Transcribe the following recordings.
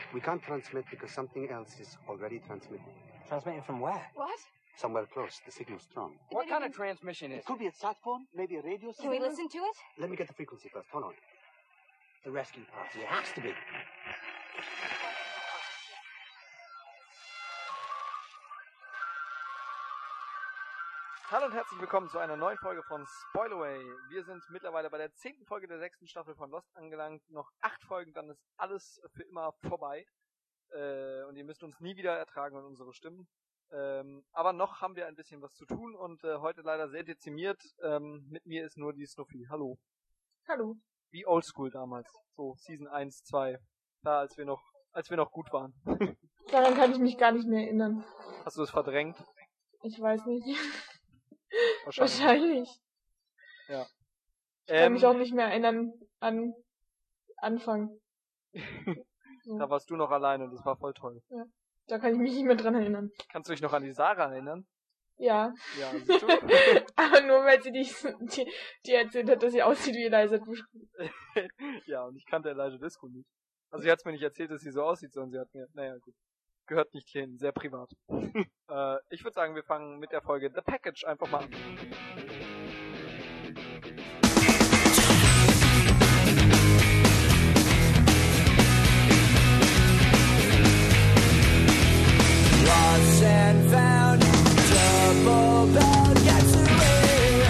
We can't transmit because something else is already transmitting. Transmitting from where? What? Somewhere close. The signal's strong. What kind of transmission is It could be a sat phone, maybe a radio Can we signal. listen to it? Let me get the frequency first. Hold on. the rescue party? It has to be. Hallo und herzlich willkommen zu einer neuen Folge von Spoilaway. Wir sind mittlerweile bei der 10. Folge der 6. Staffel von Lost angelangt. Noch 8 Folgen, dann ist alles für immer vorbei. Und ihr müsst uns nie wieder ertragen und unsere Stimmen. Aber noch haben wir ein bisschen was zu tun und heute leider sehr dezimiert. Mit mir ist nur die Snuffy. Hallo. Hallo. Wie oldschool damals. So Season 1, 2. Da, als wir noch gut waren. Daran kann ich mich gar nicht mehr erinnern. Hast du es verdrängt? Ich weiß nicht. Wahrscheinlich. Wahrscheinlich. Ja. Ich kann mich auch nicht mehr erinnern an Anfang. So. Da warst du noch alleine und das war voll toll. Ja. Da kann ich mich nicht mehr dran erinnern. Kannst du dich noch an die Sarah erinnern? Ja. Ja, siehst du? Aber nur weil sie die erzählt hat, dass sie aussieht wie Eliza Dushku. Ja, und ich kannte Elijah Disco nicht. Also sie hat mir nicht erzählt, dass sie so aussieht, sondern sie hat mir, naja gut, gehört nicht hierhin, sehr privat. Ich würde sagen, wir fangen mit der Folge The Package einfach mal an. Lost and found, double bound, gets away.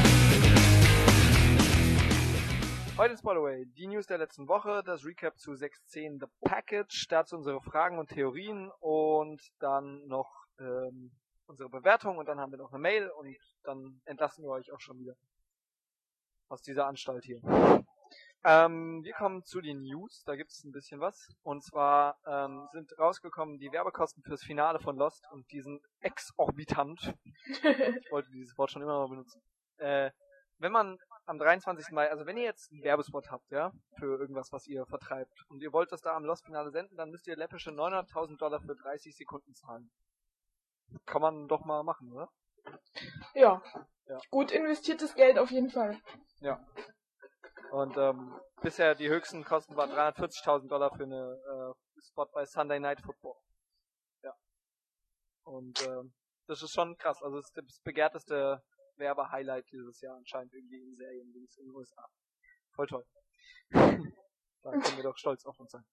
Heute in Spoilaway, die News der letzten Woche, das Recap zu 6.10 The Package, dazu unsere Fragen und Theorien und dann noch unsere Bewertung und dann haben wir noch eine Mail und dann entlassen wir euch auch schon wieder aus dieser Anstalt hier. Wir kommen zu den News, da gibt es ein bisschen was. Und zwar sind rausgekommen die Werbekosten fürs Finale von Lost und die sind exorbitant. Ich wollte dieses Wort schon immer mal benutzen. Wenn man am 23. Mai, also wenn ihr jetzt einen Werbespot habt, ja, für irgendwas, was ihr vertreibt und ihr wollt das da am Lost-Finale senden, dann müsst ihr läppische $900.000 für 30 Sekunden zahlen. Kann man doch mal machen, oder? Ja. Ja. Gut investiertes Geld auf jeden Fall. Ja. Und bisher die höchsten Kosten waren $340.000 für eine Spot bei Sunday Night Football. Ja. Und das ist schon krass. Also es ist das begehrteste Werbe-Highlight dieses Jahr anscheinend irgendwie in Serien in den USA. Voll toll. Da können wir doch stolz auf uns sein.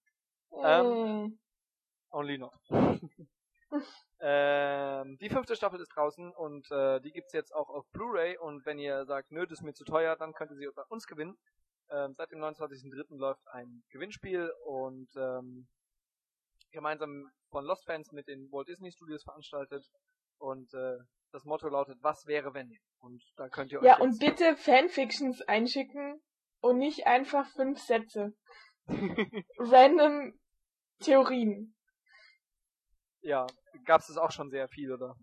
Only not. Die 5. Staffel ist draußen und die gibt's jetzt auch auf Blu-ray und wenn ihr sagt, nö, das ist mir zu teuer, dann könnt ihr sie bei uns gewinnen. Seit dem 29.03. läuft ein Gewinnspiel und gemeinsam von Lost Fans mit den Walt Disney Studios veranstaltet und das Motto lautet, was wäre wenn? Und da könnt ihr euch Ja, und bitte Fanfictions einschicken und nicht einfach 5 Sätze. Random Theorien. Ja, gab's das auch schon sehr viel, oder?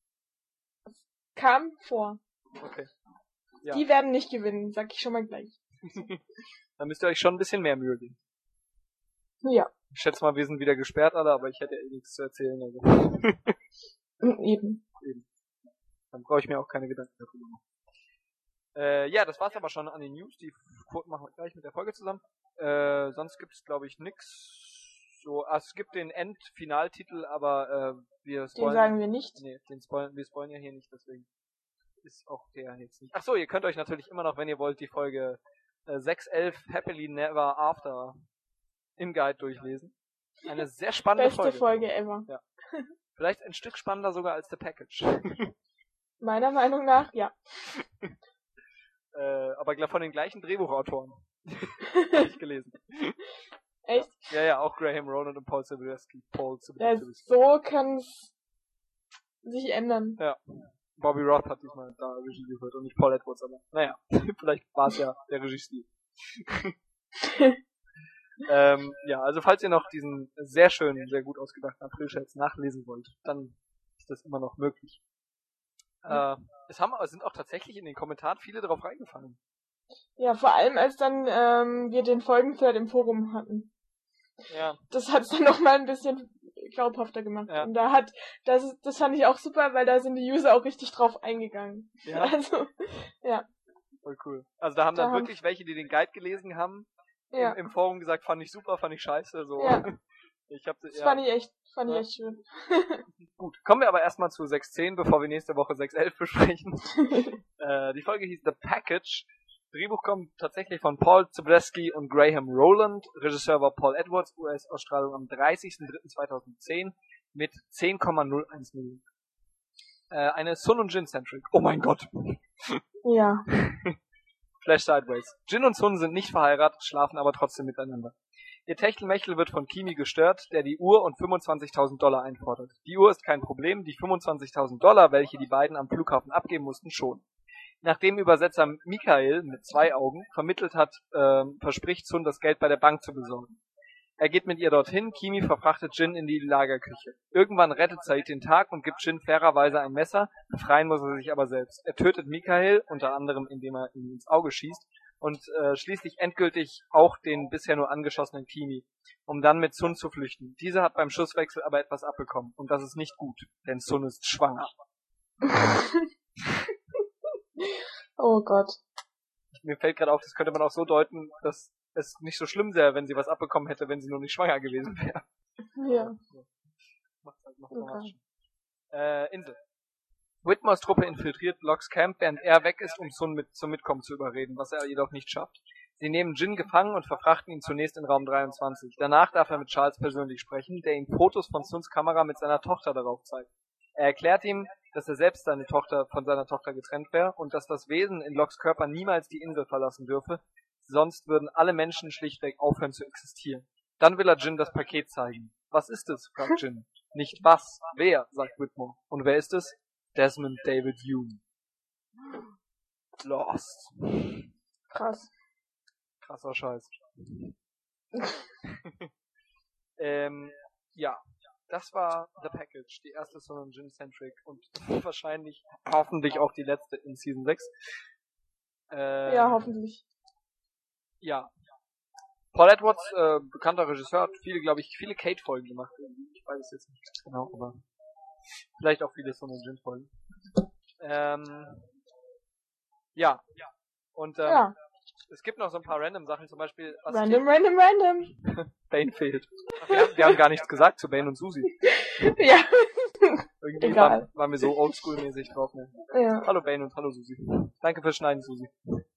Kam vor. Okay. Ja. Die werden nicht gewinnen, sag ich schon mal gleich. Da müsst ihr euch schon ein bisschen mehr Mühe geben. Ja. Ich schätze mal, wir sind wieder gesperrt alle, aber ich hätte ja eh nichts zu erzählen. Also. Eben. Dann brauche ich mir auch keine Gedanken darüber machen. Ja, das war's aber schon an den News. Die Quoten machen wir gleich mit der Folge zusammen. Sonst gibt's, glaube ich, nix. So, es gibt den Endfinaltitel, aber wir spoilern. Den sagen wir nicht. Nee, wir spoilern ja hier nicht, deswegen ist auch der jetzt nicht. Ach so, ihr könnt euch natürlich immer noch, wenn ihr wollt, die Folge 6.11 Happily Never After im Guide durchlesen. Eine sehr spannende Beste Folge ever. Ja. Vielleicht ein Stück spannender sogar als The Package. Meiner Meinung nach, ja. Aber von den gleichen Drehbuchautoren. Habe ich gelesen. Echt? Ja, auch Graham Ronan und Paul Sobolewski. Ja, so kann's sich ändern. Ja. Bobby Roth hat diesmal da Regie geführt und nicht Paul Edwards, aber naja, vielleicht war es ja der Regiestil. Ja, also falls ihr noch diesen sehr schönen, sehr gut ausgedachten April-Scherz nachlesen wollt, dann ist das immer noch möglich. Es sind auch tatsächlich in den Kommentaren viele drauf reingefallen. Ja, vor allem als dann wir den Folgenthread im Forum hatten. Ja. Das hat's dann nochmal ein bisschen glaubhafter gemacht. Ja. Und das fand ich auch super, weil da sind die User auch richtig drauf eingegangen. Ja. Also, ja. Voll cool. Also da haben dann wirklich welche, die den Guide gelesen haben, Ja. im Forum gesagt, fand ich super, fand ich scheiße, so. Ja. Das fand ich echt schön. Gut, kommen wir aber erstmal zu 6.10, bevor wir nächste Woche 6.11 besprechen. Die Folge hieß The Package. Drehbuch kommt tatsächlich von Paul Zabreski und Graham Rowland. Regisseur war Paul Edwards, US-Ausstrahlung am 30.03.2010 mit 10,01 Millionen. Eine Sun und Jin-Centric. Oh mein Gott. Ja. Flash Sideways. Jin und Sun sind nicht verheiratet, schlafen aber trotzdem miteinander. Ihr Techtelmechtel wird von Kimi gestört, der die Uhr und $25.000 einfordert. Die Uhr ist kein Problem, die $25.000, welche die beiden am Flughafen abgeben mussten, schon. Nachdem Übersetzer Michael mit 2 Augen vermittelt hat, verspricht Sun, das Geld bei der Bank zu besorgen. Er geht mit ihr dorthin, Kimi verfrachtet Jin in die Lagerküche. Irgendwann rettet Said den Tag und gibt Jin fairerweise ein Messer, befreien muss er sich aber selbst. Er tötet Michael, unter anderem indem er ihm ins Auge schießt, und schließlich endgültig auch den bisher nur angeschossenen Kimi, um dann mit Sun zu flüchten. Diese hat beim Schusswechsel aber etwas abbekommen, und das ist nicht gut, denn Sun ist schwanger. Oh Gott. Mir fällt gerade auf, das könnte man auch so deuten, dass es nicht so schlimm wäre, wenn sie was abbekommen hätte, wenn sie nur nicht schwanger gewesen wäre. Ja. Macht's Okay. dramatisch. Insel. Whitmores Truppe infiltriert Locks Camp, während er weg ist, um Sun zum Mitkommen zu überreden, was er jedoch nicht schafft. Sie nehmen Jin gefangen und verfrachten ihn zunächst in Raum 23. Danach darf er mit Charles persönlich sprechen, der ihm Fotos von Suns Kamera mit seiner Tochter darauf zeigt. Er erklärt ihm, dass er selbst von seiner Tochter getrennt wäre und dass das Wesen in Locks Körper niemals die Insel verlassen dürfe, sonst würden alle Menschen schlichtweg aufhören zu existieren. Dann will er Jin das Paket zeigen. Was ist es? Fragt Jin. Nicht was, wer, sagt Whitmore. Und wer ist es? Desmond David Hume. Lost. Krass. Krasser Scheiß. Ja, das war The Package, die erste Sun und Jin-Centric und wahrscheinlich, hoffentlich auch die letzte in Season 6. Ja, hoffentlich. Ja. Paul Edwards, bekannter Regisseur, hat viele Kate-Folgen gemacht. Ich weiß es jetzt nicht genau, aber vielleicht auch viele Sun und Jin-Folgen. Ja. Und Ja. es gibt noch so ein paar random Sachen, zum Beispiel Random. Bane fehlt. Ach, wir haben gar nichts gesagt zu Bane und Susi. Ja. Irgendwie Egal. waren wir so oldschool-mäßig drauf. Ne? Ja. Hallo Bane und hallo Susi. Danke fürs Schneiden, Susi.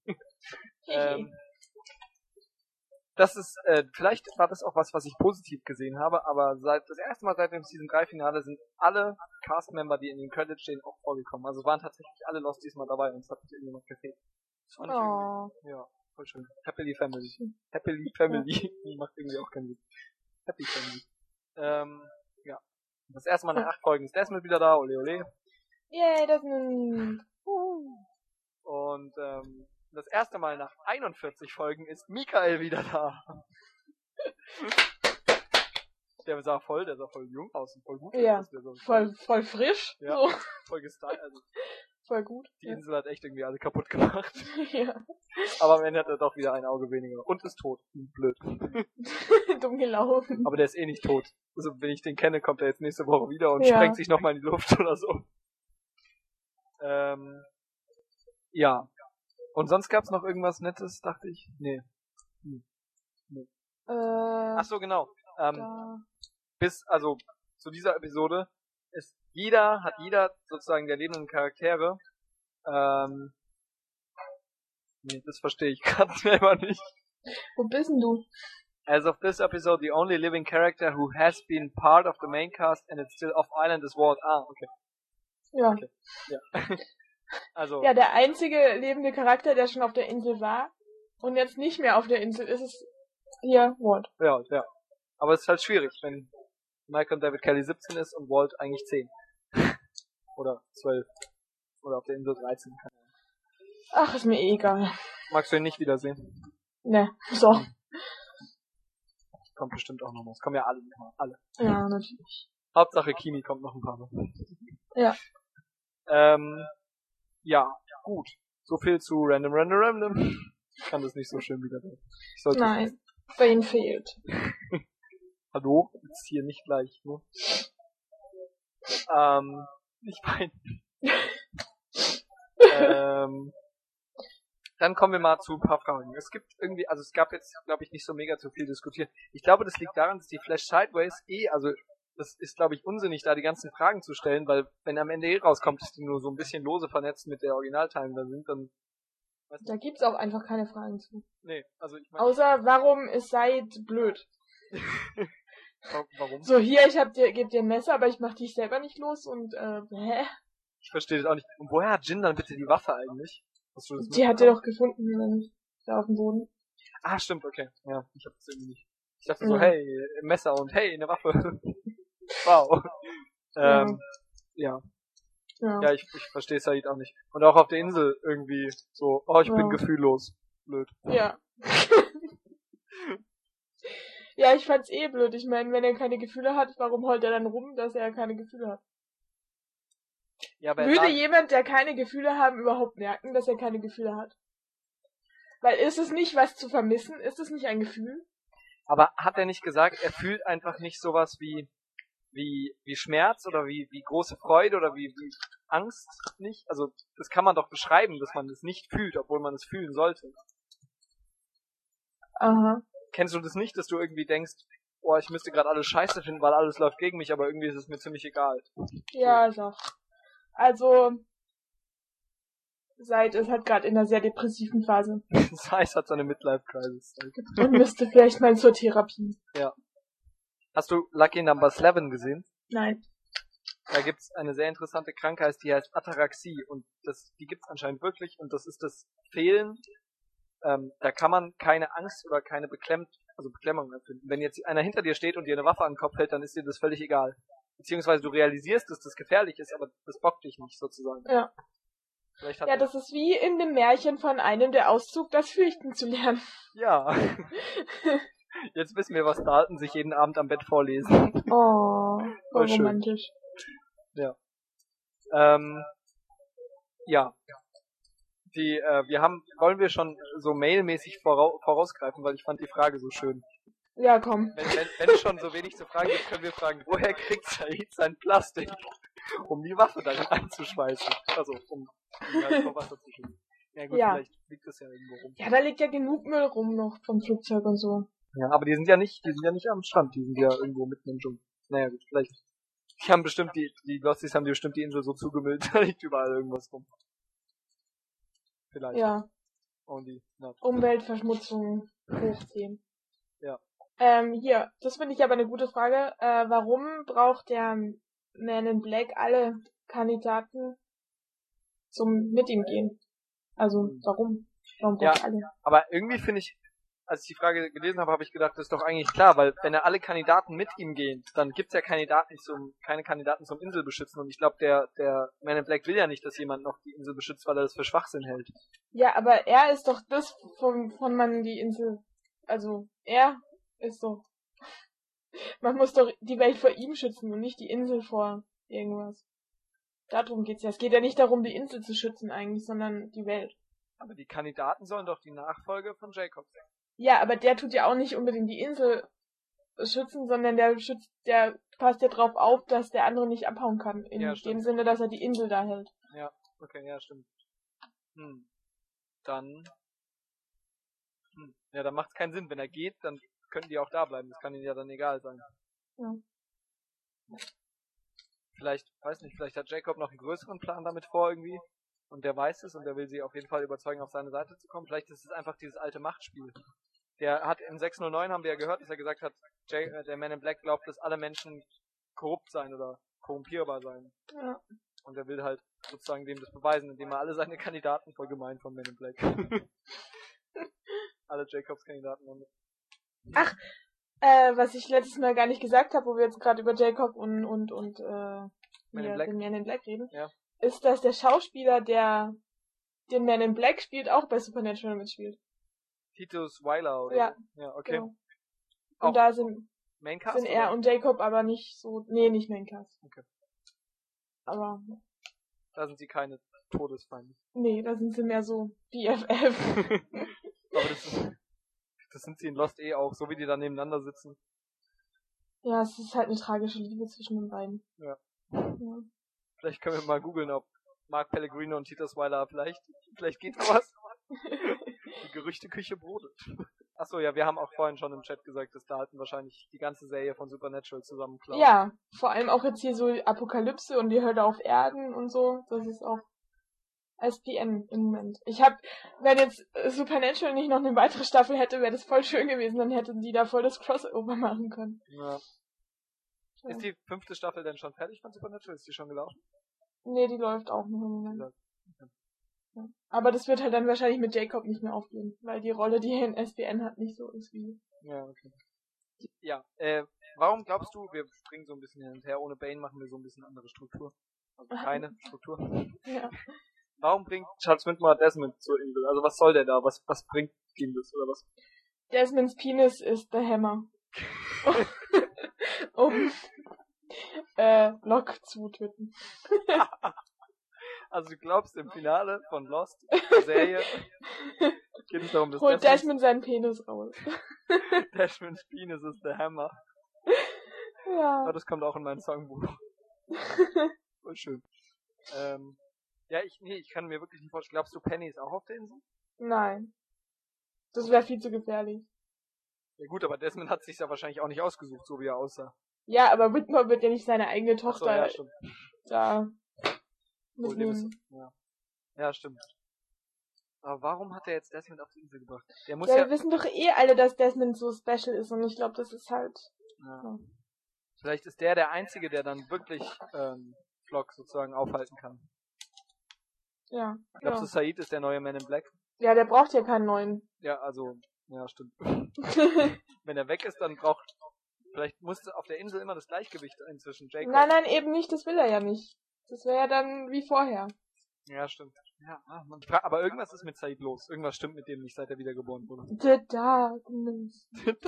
Das ist, vielleicht war das auch was ich positiv gesehen habe, aber das erste Mal seit dem Season 3 Finale sind alle Cast-Member, die in den Credits stehen, auch vorgekommen. Also waren tatsächlich alle Lost diesmal dabei und es hat mich irgendwie noch gefehlt. Das fand ich irgendwie, ja, voll schön. Happily Family. Happily Family. Macht irgendwie auch keinen Sinn. Happy Family. Ja. Das erste Mal nach 8 Folgen ist Desmond wieder da, ole ole. Yay, Desmond. Und das erste Mal nach 41 Folgen ist Michael wieder da. Der sah voll jung aus und voll gut. Ja, So voll frisch. Ja, So. voll gestylt. Also Voll gut. die Insel hat echt irgendwie alle kaputt gemacht. Ja. Aber am Ende hat er doch wieder ein Auge weniger. Und ist tot. Blöd. Dumm gelaufen. Aber der ist eh nicht tot. Also wenn ich den kenne, kommt er jetzt nächste Woche wieder und Ja. sprengt sich nochmal in die Luft oder so. Ja. Und sonst gab's noch irgendwas Nettes, dachte ich? Nee. Ach so, genau. Da. Also zu dieser Episode hat jeder sozusagen der lebenden Charaktere, nee, das verstehe ich gerade selber nicht. Wo bist denn du? As of this episode, the only living character who has been part of the main cast and it's still off island is Walt. Ah, okay. Ja. Okay. Ja. Also. Ja, der einzige lebende Charakter, der schon auf der Insel war und jetzt nicht mehr auf der Insel ist, ist hier Walt. Ja. Aber es ist halt schwierig, wenn Michael und David Kelly 17 ist und Walt eigentlich 10. Oder 12. Oder auf der Insel 13. Ach, ist mir eh egal. Magst du ihn nicht wiedersehen? Ne, so. Kommt bestimmt auch noch was. Kommen ja alle nochmal. Alle. Ja, natürlich. Hauptsache Kimi kommt noch ein paar Mal. Ja. Ja, gut. So viel zu Random. Ich kann das nicht so schön wiedergeben. Nein, Bane fehlt. Hallo? Jetzt hier nicht gleich, ne? Ich meine. dann kommen wir mal zu ein paar Fragen. Es gibt irgendwie, also es gab jetzt, glaube ich, nicht so mega zu viel diskutieren. Ich glaube, das liegt daran, dass die Flash Sideways also das ist, glaube ich, unsinnig, da die ganzen Fragen zu stellen, weil wenn am Ende rauskommt, dass die nur so ein bisschen lose vernetzt mit der Original-Timeline sind, dann... Da gibt's auch einfach keine Fragen zu. Nee, also ich meine... Außer, warum ist Said blöd? Warum? So, hier, geb dir ein Messer, aber ich mach dich selber nicht los und, hä? Ich verstehe das auch nicht. Und woher hat Jin dann bitte die Waffe eigentlich? Hast du das Die hat er doch gefunden, da auf dem Boden. Ah, stimmt, okay. Ja, ich hab das irgendwie nicht. Ich dachte so, hey, ein Messer und hey, eine Waffe. Wow. Ja. Ja, ich verstehe Said auch nicht. Und auch auf der Insel irgendwie so, ich bin gefühllos. Blöd. Ja. Ja, ich fand's blöd. Ich meine, wenn er keine Gefühle hat, warum heult er dann rum, dass er keine Gefühle hat? Ja, aber Würde jemand, der keine Gefühle haben, überhaupt merken, dass er keine Gefühle hat? Weil ist es nicht was zu vermissen? Ist es nicht ein Gefühl? Aber hat er nicht gesagt, er fühlt einfach nicht sowas wie Schmerz oder wie große Freude oder wie Angst nicht? Also, das kann man doch beschreiben, dass man es nicht fühlt, obwohl man es fühlen sollte. Aha. Kennst du das nicht, dass du irgendwie denkst, ich müsste gerade alles scheiße finden, weil alles läuft gegen mich, aber irgendwie ist es mir ziemlich egal. Ja, doch. Also, Said ist halt gerade in einer sehr depressiven Phase. Said hat seine Midlife-Crisis. Und müsste vielleicht mal zur Therapie. Ja. Hast du Lucky Number 11 gesehen? Nein. Da gibt's eine sehr interessante Krankheit, die heißt Ataraxie und die gibt's anscheinend wirklich und das ist das Fehlen. Da kann man keine Angst oder keine Beklemmung empfinden. Wenn jetzt einer hinter dir steht und dir eine Waffe an den Kopf hält, dann ist dir das völlig egal. Beziehungsweise du realisierst, dass das gefährlich ist, aber das bockt dich nicht sozusagen. Ja. Ja, das ist wie in dem Märchen von einem, der Auszug, das Fürchten zu lernen. Ja. Jetzt wissen wir, was Dalton sich jeden Abend am Bett vorlesen. Oh, voll schön. romantisch. Ja. Ja. Wollen wir schon so mailmäßig vorausgreifen, weil ich fand die Frage so schön. Ja, komm. Wenn es schon so wenig zu fragen gibt, können wir fragen, woher kriegt Said sein Plastik, um die Waffe darin einzuschweißen? Also, um die vor Wasser zu schützen. Ja gut, vielleicht liegt das ja irgendwo rum. Ja, da liegt ja genug Müll rum noch vom Flugzeug und so. Ja, aber die sind ja nicht am Strand, die sind ja irgendwo mitten im Dschungel. Naja gut, vielleicht. Die haben bestimmt, die Losties haben bestimmt die Insel so zugemüllt, da liegt überall irgendwas rum. Vielleicht. Ja. Und Umweltverschmutzung hochziehen. Ja. Hier, das finde ich aber eine gute Frage. Warum braucht der Man in Black alle Kandidaten zum mit ihm gehen? Also, warum? Warum braucht er alle? Aber irgendwie finde ich, als ich die Frage gelesen habe, habe ich gedacht, das ist doch eigentlich klar, weil wenn alle Kandidaten mit ihm gehen, dann gibt's ja keine Kandidaten zum Inselbeschützen und ich glaube, der Man in Black will ja nicht, dass jemand noch die Insel beschützt, weil er das für Schwachsinn hält. Ja, aber er ist doch das, von man die Insel, also er ist doch, man muss doch die Welt vor ihm schützen und nicht die Insel vor irgendwas. Darum geht's ja. Es geht ja nicht darum, die Insel zu schützen eigentlich, sondern die Welt. Aber die Kandidaten sollen doch die Nachfolge von Jacob sein. Ja, aber der tut ja auch nicht unbedingt die Insel schützen, sondern der passt ja drauf auf, dass der andere nicht abhauen kann. In dem Sinne, dass er die Insel da hält. Ja, okay, ja, stimmt. Dann macht's keinen Sinn. Wenn er geht, dann können die auch da bleiben. Das kann ihnen ja dann egal sein. Ja. Vielleicht hat Jacob noch einen größeren Plan damit vor irgendwie. Und der weiß es und der will sie auf jeden Fall überzeugen, auf seine Seite zu kommen. Vielleicht ist es einfach dieses alte Machtspiel. Der hat in 609 haben wir ja gehört, dass er gesagt hat, der Man in Black glaubt, dass alle Menschen korrupt sein oder korrumpierbar sein. Ja. Und er will halt sozusagen dem das beweisen, indem er alle seine Kandidaten voll gemein von Man in Black. Alle Jacobs Kandidaten damit. Ach, was ich letztes Mal gar nicht gesagt habe, wo wir jetzt gerade über Jacob und den Man in Black reden, ist, dass der Schauspieler, der den Man in Black spielt, auch bei Supernatural mitspielt. Titus Weiler, oder? Ja. Ja, okay. Genau. Und da sind Maincast, er oder? und Jacob aber nicht so, nee, nicht Maincast. Okay. Aber da sind sie keine Todesfeinde. Nee, da sind sie mehr so BFF. Aber das sind sie in Lost auch, so wie die da nebeneinander sitzen. Ja, es ist halt eine tragische Liebe zwischen den beiden. Ja. Ja. Vielleicht können wir mal googeln, ob Mark Pellegrino und Titus Weiler vielleicht geht da was. Die Gerüchteküche brodelt. Achso, ja, wir haben auch vorhin schon im Chat gesagt, dass Dalton wahrscheinlich die ganze Serie von Supernatural zusammenklaut. Ja, vor allem auch jetzt hier so Apokalypse und die Hölle auf Erden und so. Das ist auch SPN im Moment. Wenn jetzt Supernatural nicht noch eine weitere Staffel hätte, wäre das voll schön gewesen. Dann hätten die da voll das Crossover machen können. Ja. Ja. Ist die 5. Staffel denn schon fertig von Supernatural? Ist die schon gelaufen? Nee, die läuft auch noch im Moment. Okay. Ja. Aber das wird halt dann wahrscheinlich mit Jacob nicht mehr aufgehen, weil die Rolle, die er in SPN hat, nicht so ist wie... Ja, okay. Ja, warum glaubst du, wir springen so ein bisschen hin und her, ohne Bane machen wir so ein bisschen andere Struktur? Also keine Struktur. Ja. Warum bringt Charles Windmar Desmond zur Insel? Also was soll der da? Was bringt ihm das, oder was? Desmonds Penis ist der Hammer. Um Locke zu töten. Also du glaubst, im Finale von Lost, Serie, geht es darum, dass Holt Desmond seinen Penis raus. Desmonds Penis ist der Hammer. Ja. Aber das kommt auch in mein Songbuch. Voll schön. Ja, ich kann mir wirklich nicht vorstellen. Glaubst du, Penny ist auch auf der Insel? Nein. Das wäre viel zu gefährlich. Ja gut, aber Desmond hat sich ja wahrscheinlich auch nicht ausgesucht, so wie er aussah. Ja, aber Whitmore wird ja nicht seine eigene Ach so, Tochter ja, stimmt. da Wohl, dem mitnehmen. Ja, stimmt. Aber warum hat er jetzt Desmond auf die Insel gebracht? Der muss Ja, ja... wir wissen doch eh alle, dass Desmond so special ist und ich glaube, das ist halt... Ja. Vielleicht ist der Einzige, der dann wirklich Flock sozusagen aufhalten kann. Ja. Glaubst du, Said ist der neue Man in Black? Ja, der braucht ja keinen neuen. Ja, also, ja, stimmt. Wenn er weg ist, dann vielleicht muss auf der Insel immer das Gleichgewicht sein zwischen Jacob. Nein, eben nicht, das will er ja nicht. Das wäre ja dann wie vorher. Ja, stimmt. Ja, aber irgendwas ist mit Said los. Irgendwas stimmt mit dem nicht, seit er wiedergeboren wurde. The Darkness.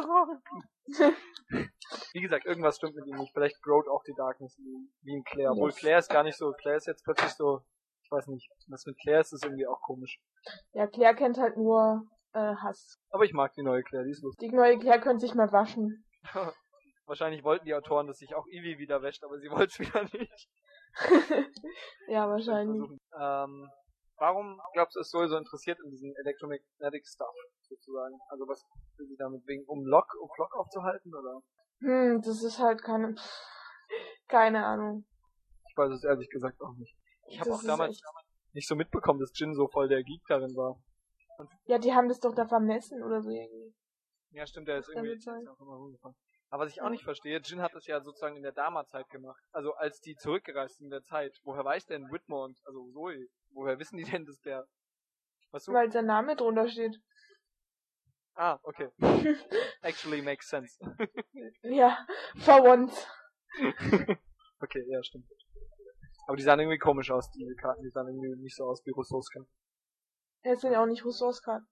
Wie gesagt, irgendwas stimmt mit ihm nicht. Vielleicht growt auch die Darkness wie in Claire. Obwohl Yes. Claire ist gar nicht so. Claire ist jetzt plötzlich so, ich weiß nicht. Was mit Claire ist irgendwie auch komisch. Ja, Claire kennt halt nur Hass. Aber ich mag die neue Claire, die ist lustig. Die neue Claire könnte sich mal waschen. Wahrscheinlich wollten die Autoren, dass sich auch Ivy wieder wäscht, aber sie wollte es wieder nicht. Ja, wahrscheinlich. Warum glaubst du, ist Zoe so interessiert in diesen Electromagnetic Stuff, sozusagen? Also was will sie damit wegen, um Flock aufzuhalten, oder? Das ist halt keine Ahnung. Ich weiß es ehrlich gesagt auch nicht. Ich habe Das auch ist damals echt- nicht so mitbekommen, dass Jin so voll der Geek darin war. Ja, die haben das doch da vermessen oder so irgendwie. Ja, stimmt, der ist kann irgendwie gut sein. ist auch immer rumgefahren. Aber was ich auch nicht verstehe, Jin hat das ja sozusagen in der Dama-Zeit gemacht. Also als die zurückgereist sind in der Zeit. Woher weiß denn Whitmore und, also Zoe, woher wissen die denn, dass der, weißt du? Weil sein Name drunter steht. Ah, okay. Actually makes sense. Ja, for once. Okay, ja, stimmt. Aber die sahen irgendwie komisch aus, die Karten. Die sahen irgendwie nicht so aus wie Rousseaus Karten. Es sind ja auch nicht Rousseaus Karten.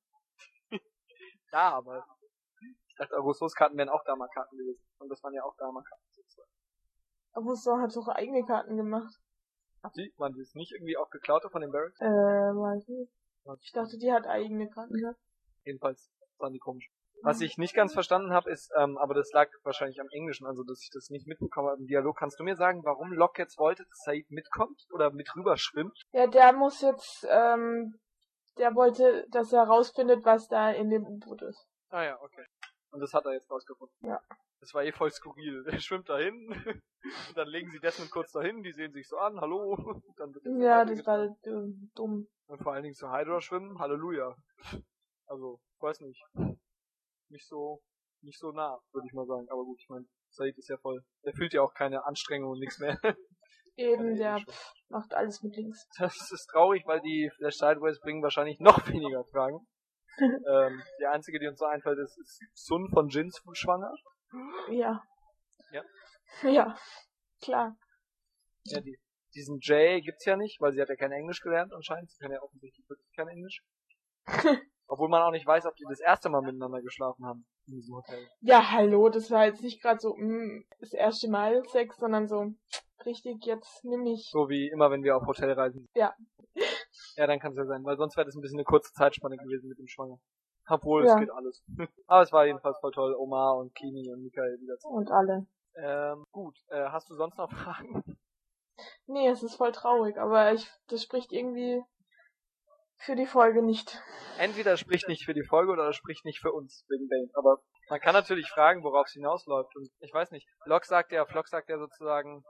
Ja, aber ich dachte, Rousseaus Karten wären auch Dama-Karten gewesen. Und das waren ja auch Dama-Karten sozusagen. Aber Rousseau hat doch eigene Karten gemacht. Waren die es nicht irgendwie auch geklaute von den Barracks? Weiß nicht. Ich dachte, die hat eigene Karten gehabt. Jedenfalls sahen die komisch. Was ich nicht ganz verstanden habe, ist, aber das lag wahrscheinlich am Englischen, also dass ich das nicht mitbekommen habe im Dialog. Kannst du mir sagen, warum Locke jetzt wollte, dass Said mitkommt oder mit rüber schwimmt? Ja, der muss jetzt, der wollte, dass er rausfindet, was da in dem U-Boot ist. Ah ja, okay. Und das hat er jetzt rausgefunden. Ja. Das war eh voll skurril. Der schwimmt dahin und dann legen sie Desmond kurz dahin, die sehen sich so an, hallo. Und dann wird Ja, das war dumm. Und vor allen Dingen zu Hydra schwimmen, Halleluja. Also, weiß nicht. Nicht so nah, würde ich mal sagen. Aber gut, ich meine, Said ist ja voll. Der fühlt ja auch keine Anstrengung und nichts mehr. Eben, der macht alles mit links. Das ist traurig, weil die Flash Sideways bringen wahrscheinlich noch weniger Fragen. Die einzige, die uns so einfällt, ist Sun von Jins schwanger. Ja. Ja. Ja, klar. Ja, diesen Jay gibt's ja nicht, weil sie hat ja kein Englisch gelernt anscheinend. Sie kann ja offensichtlich wirklich kein Englisch. Obwohl man auch nicht weiß, ob die das erste Mal miteinander geschlafen haben in diesem Hotel. Ja, hallo, das war jetzt nicht gerade so, das erste Mal Sex, sondern so, richtig, jetzt nimm mich. So wie immer, wenn wir auf Hotelreisen sind. Ja. Ja, dann kann es ja sein, weil sonst wäre das ein bisschen eine kurze Zeitspanne gewesen mit dem Schwanger. Obwohl, Ja. es geht alles. Aber es war jedenfalls voll toll, Omar und Kimi und Michael wieder zu. Und alle. Gut, hast du sonst noch Fragen? Nee, es ist voll traurig, aber das spricht irgendwie für die Folge nicht. Entweder spricht nicht für die Folge oder spricht nicht für uns wegen Bane. Aber man kann natürlich fragen, worauf es hinausläuft. Und ich weiß nicht. Flock sagt ja sozusagen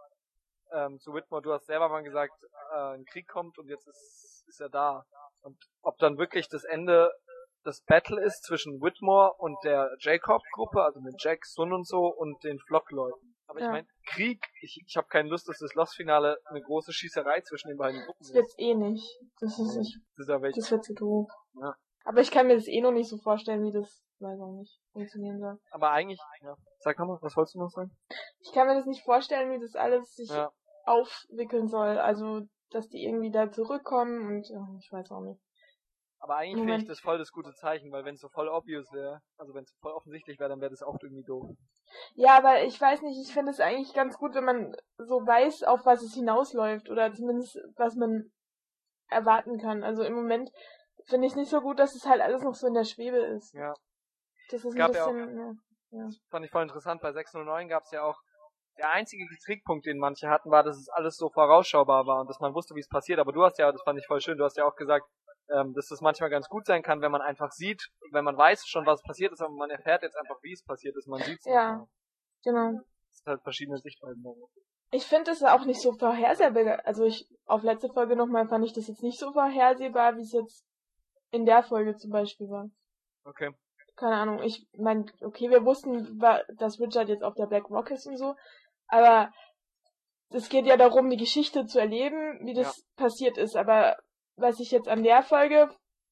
zu Whitmore, du hast selber mal gesagt, ein Krieg kommt und jetzt ist er da. Und ob dann wirklich das Ende das Battle ist zwischen Whitmore und der Jacob-Gruppe, also mit Jack, Sun und so, und den Flock-Leuten. Aber ich meine, Krieg, ich habe keine Lust, dass das Lost-Finale eine große Schießerei zwischen den beiden Gruppen Das wird's eh nicht. Das wird zu doof. Ja. Aber ich kann mir das eh noch nicht so vorstellen, wie das, weiß auch nicht, funktionieren soll. Aber eigentlich, ja. Sag mal, was wolltest du noch sagen? Ich kann mir das nicht vorstellen, wie das alles sich aufwickeln soll. Also, dass die irgendwie da zurückkommen und ich weiß auch nicht. Aber eigentlich finde ich das voll das gute Zeichen, weil wenn es so voll obvious wäre, also wenn es voll offensichtlich wäre, dann wäre das auch irgendwie doof. Ja, aber ich weiß nicht, ich finde es eigentlich ganz gut, wenn man so weiß, auf was es hinausläuft oder zumindest, was man erwarten kann. Also im Moment finde ich es nicht so gut, dass es halt alles noch so in der Schwebe ist. Ja. Das ist ein bisschen, Das fand ich voll interessant. Bei 609 gab es ja auch, der einzige Kritikpunkt, den manche hatten, war, dass es alles so vorausschaubar war und dass man wusste, wie es passiert. Aber du hast ja, das fand ich voll schön, du hast ja auch gesagt, dass das manchmal ganz gut sein kann, wenn man einfach sieht, wenn man weiß schon, was passiert ist, aber man erfährt jetzt einfach, wie es passiert ist. Man sieht es ja, genau. Es sind halt verschiedene Sichtweisen. Ich finde es auch nicht so vorhersehbar. Also auf letzte Folge nochmal fand ich das jetzt nicht so vorhersehbar, wie es jetzt in der Folge zum Beispiel war. Okay. Keine Ahnung. Ich meine, okay, wir wussten, dass Richard jetzt auf der Black Rock ist und so, aber es geht ja darum, die Geschichte zu erleben, wie das passiert ist. Aber was ich jetzt an der Folge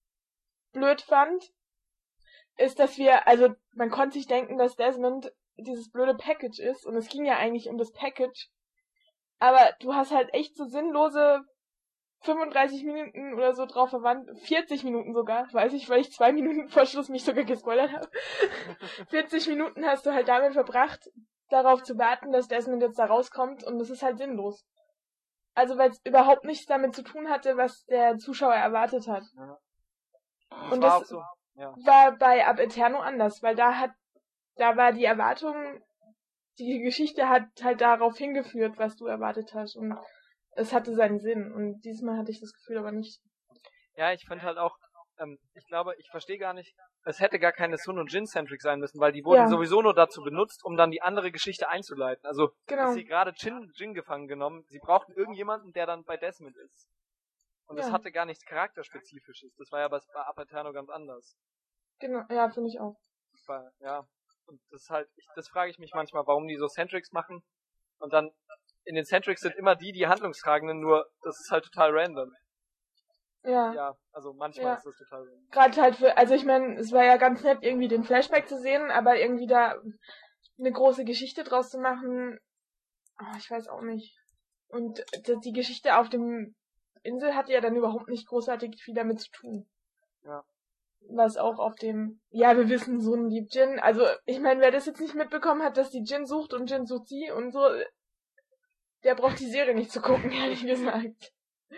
blöd fand, ist, dass man konnte sich denken, dass Desmond dieses blöde Package ist und es ging ja eigentlich um das Package, aber du hast halt echt so sinnlose 35 Minuten oder so drauf verwandt, 40 Minuten sogar, weiß ich, weil ich 2 Minuten vor Schluss mich sogar gespoilert habe. 40 Minuten hast du halt damit verbracht, darauf zu warten, dass Desmond jetzt da rauskommt und das ist halt sinnlos. Also weil es überhaupt nichts damit zu tun hatte, was der Zuschauer erwartet hat. Ja. Und das war bei Ab Eterno anders, weil da war die Erwartung, die Geschichte hat halt darauf hingeführt, was du erwartet hast und es hatte seinen Sinn und diesmal hatte ich das Gefühl aber nicht. Ja, ich finde halt auch, ich glaube, ich verstehe gar nicht, es hätte gar keine Sun und Jin-Centric sein müssen, weil die wurden sowieso nur dazu benutzt, um dann die andere Geschichte einzuleiten. Also, ist sie gerade Jin gefangen genommen, sie brauchten irgendjemanden, der dann bei Desmond ist. Und das hatte gar nichts Charakterspezifisches. Das war ja bei Ab Eterno ganz anders. Genau, ja, finde ich auch. Ja, und das ist halt, das frage ich mich manchmal, warum die so Centrics machen und dann in den Centrics sind immer die Handlungstragenden, nur das ist halt total random. Ja. Ja, also manchmal ist das total random. Gerade halt also ich meine, es war ja ganz nett, irgendwie den Flashback zu sehen, aber irgendwie da eine große Geschichte draus zu machen, ich weiß auch nicht. Und die Geschichte auf dem Insel hatte ja dann überhaupt nicht großartig viel damit zu tun. Ja. Was auch auf dem, wir wissen, so ein liebt Jin. Also, ich meine, wer das jetzt nicht mitbekommen hat, dass die Jin sucht und Jin sucht sie und so, der braucht die Serie nicht zu gucken, ehrlich gesagt.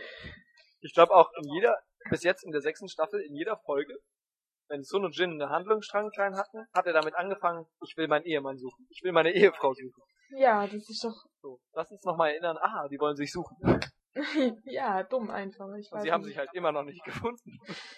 Ich glaube auch bis jetzt in der 6. Staffel, in jeder Folge, wenn Sun und Jin eine Handlungsstrang klein hatten, hat er damit angefangen, ich will meinen Ehemann suchen. Ich will meine Ehefrau suchen. Ja, das ist doch... So, lass uns nochmal erinnern, die wollen sich suchen. Ja, dumm einfach. Und sie haben sich halt immer noch nicht gefunden.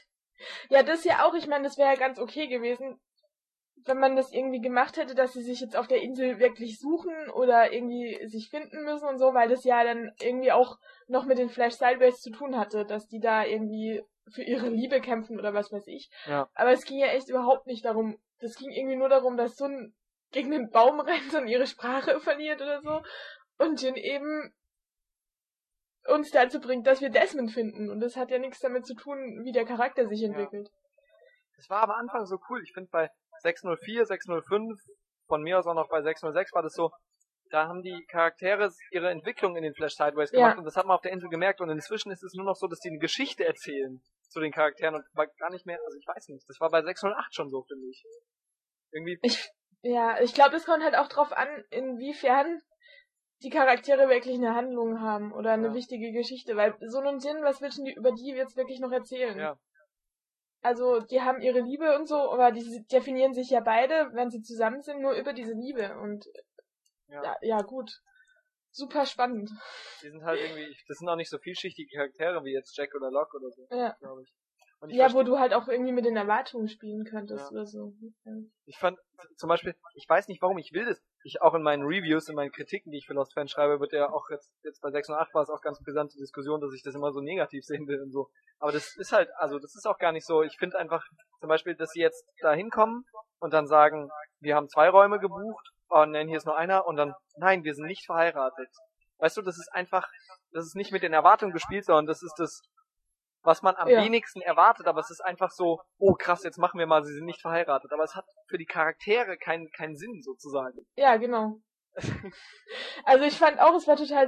Ja, das ja auch, ich meine, das wäre ja ganz okay gewesen, wenn man das irgendwie gemacht hätte, dass sie sich jetzt auf der Insel wirklich suchen oder irgendwie sich finden müssen und so, weil das ja dann irgendwie auch noch mit den Flash Sideways zu tun hatte, dass die da irgendwie für ihre Liebe kämpfen oder was weiß ich. Ja. Aber es ging ja echt überhaupt nicht darum, das ging irgendwie nur darum, dass Sun gegen den Baum rennt und ihre Sprache verliert oder so und Jin eben uns dazu bringt, dass wir Desmond finden. Und das hat ja nichts damit zu tun, wie der Charakter sich entwickelt. Das war am Anfang so cool. Ich finde bei 604, 605, von mir aus auch noch bei 606 war das so, da haben die Charaktere ihre Entwicklung in den Flash Sideways gemacht und das hat man auf der Insel gemerkt und inzwischen ist es nur noch so, dass die eine Geschichte erzählen zu den Charakteren und war gar nicht mehr, also ich weiß nicht, das war bei 608 schon so, finde ich. Irgendwie. Ich glaube, es kommt halt auch drauf an, inwiefern die Charaktere wirklich eine Handlung haben oder eine wichtige Geschichte, weil Sun und Jin, was willst du über die jetzt wirklich noch erzählen? Ja. Also, die haben ihre Liebe und so, aber die definieren sich ja beide, wenn sie zusammen sind, nur über diese Liebe und ja gut. Super spannend. Die sind halt irgendwie, das sind auch nicht so vielschichtige Charaktere wie jetzt Jack oder Locke oder so, glaube ich. Und ich Ja, wo versteh- du halt auch irgendwie mit den Erwartungen spielen könntest Ja. oder so. Ja. Ich fand zum Beispiel, ich weiß nicht, warum ich will das. Ich auch in meinen Reviews, in meinen Kritiken, die ich für Lost Fans schreibe, wird ja auch jetzt bei 6 und 8 war es auch ganz brisante Diskussion, dass ich das immer so negativ sehen will und so. Aber das ist halt, also das ist auch gar nicht so. Ich finde einfach zum Beispiel, dass sie jetzt da hinkommen und dann sagen, wir haben 2 Räume gebucht, oh nein, hier ist nur einer und dann, nein, wir sind nicht verheiratet. Weißt du, das ist einfach, das ist nicht mit den Erwartungen gespielt, sondern das ist das, was man am Ja. wenigsten erwartet, aber es ist einfach so, oh krass, jetzt machen wir mal, sie sind nicht verheiratet. Aber es hat für die Charaktere keinen Sinn sozusagen. Ja, genau. Also ich fand auch, es war total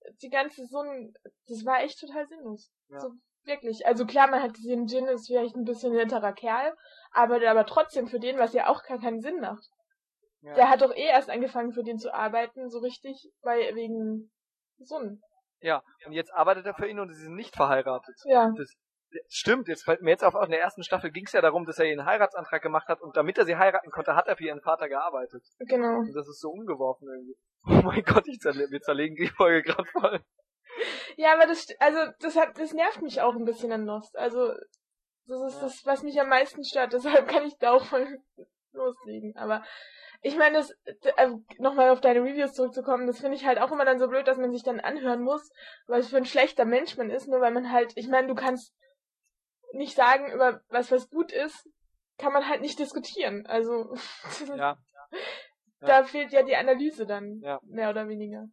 das war echt total sinnlos. Ja. So, wirklich. Also klar, man hat gesehen, Jin ist vielleicht ein bisschen netterer Kerl, aber trotzdem für den, was ja auch gar keinen Sinn macht. Ja. Der hat doch erst angefangen, für den zu arbeiten, so richtig, wegen Sohn. Ja, und jetzt arbeitet er für ihn und sie sind nicht verheiratet. Ja. Das stimmt, jetzt fällt mir jetzt auf, in der ersten Staffel ging es ja darum, dass er ihren Heiratsantrag gemacht hat und damit er sie heiraten konnte, hat er für ihren Vater gearbeitet. Genau. Und das ist so umgeworfen irgendwie. Oh mein Gott, wir zerlegen die Folge gerade voll. Ja, aber das nervt mich auch ein bisschen an Lost. Also, das ist das, was mich am meisten stört. Deshalb kann ich da auch voll loslegen. Aber ich meine, nochmal auf deine Reviews zurückzukommen, das finde ich halt auch immer dann so blöd, dass man sich dann anhören muss, was für ein schlechter Mensch man ist, nur weil man halt, ich meine, du kannst nicht sagen, über was gut ist, kann man halt nicht diskutieren. Also, Ja. da fehlt ja die Analyse dann, Ja. mehr oder weniger.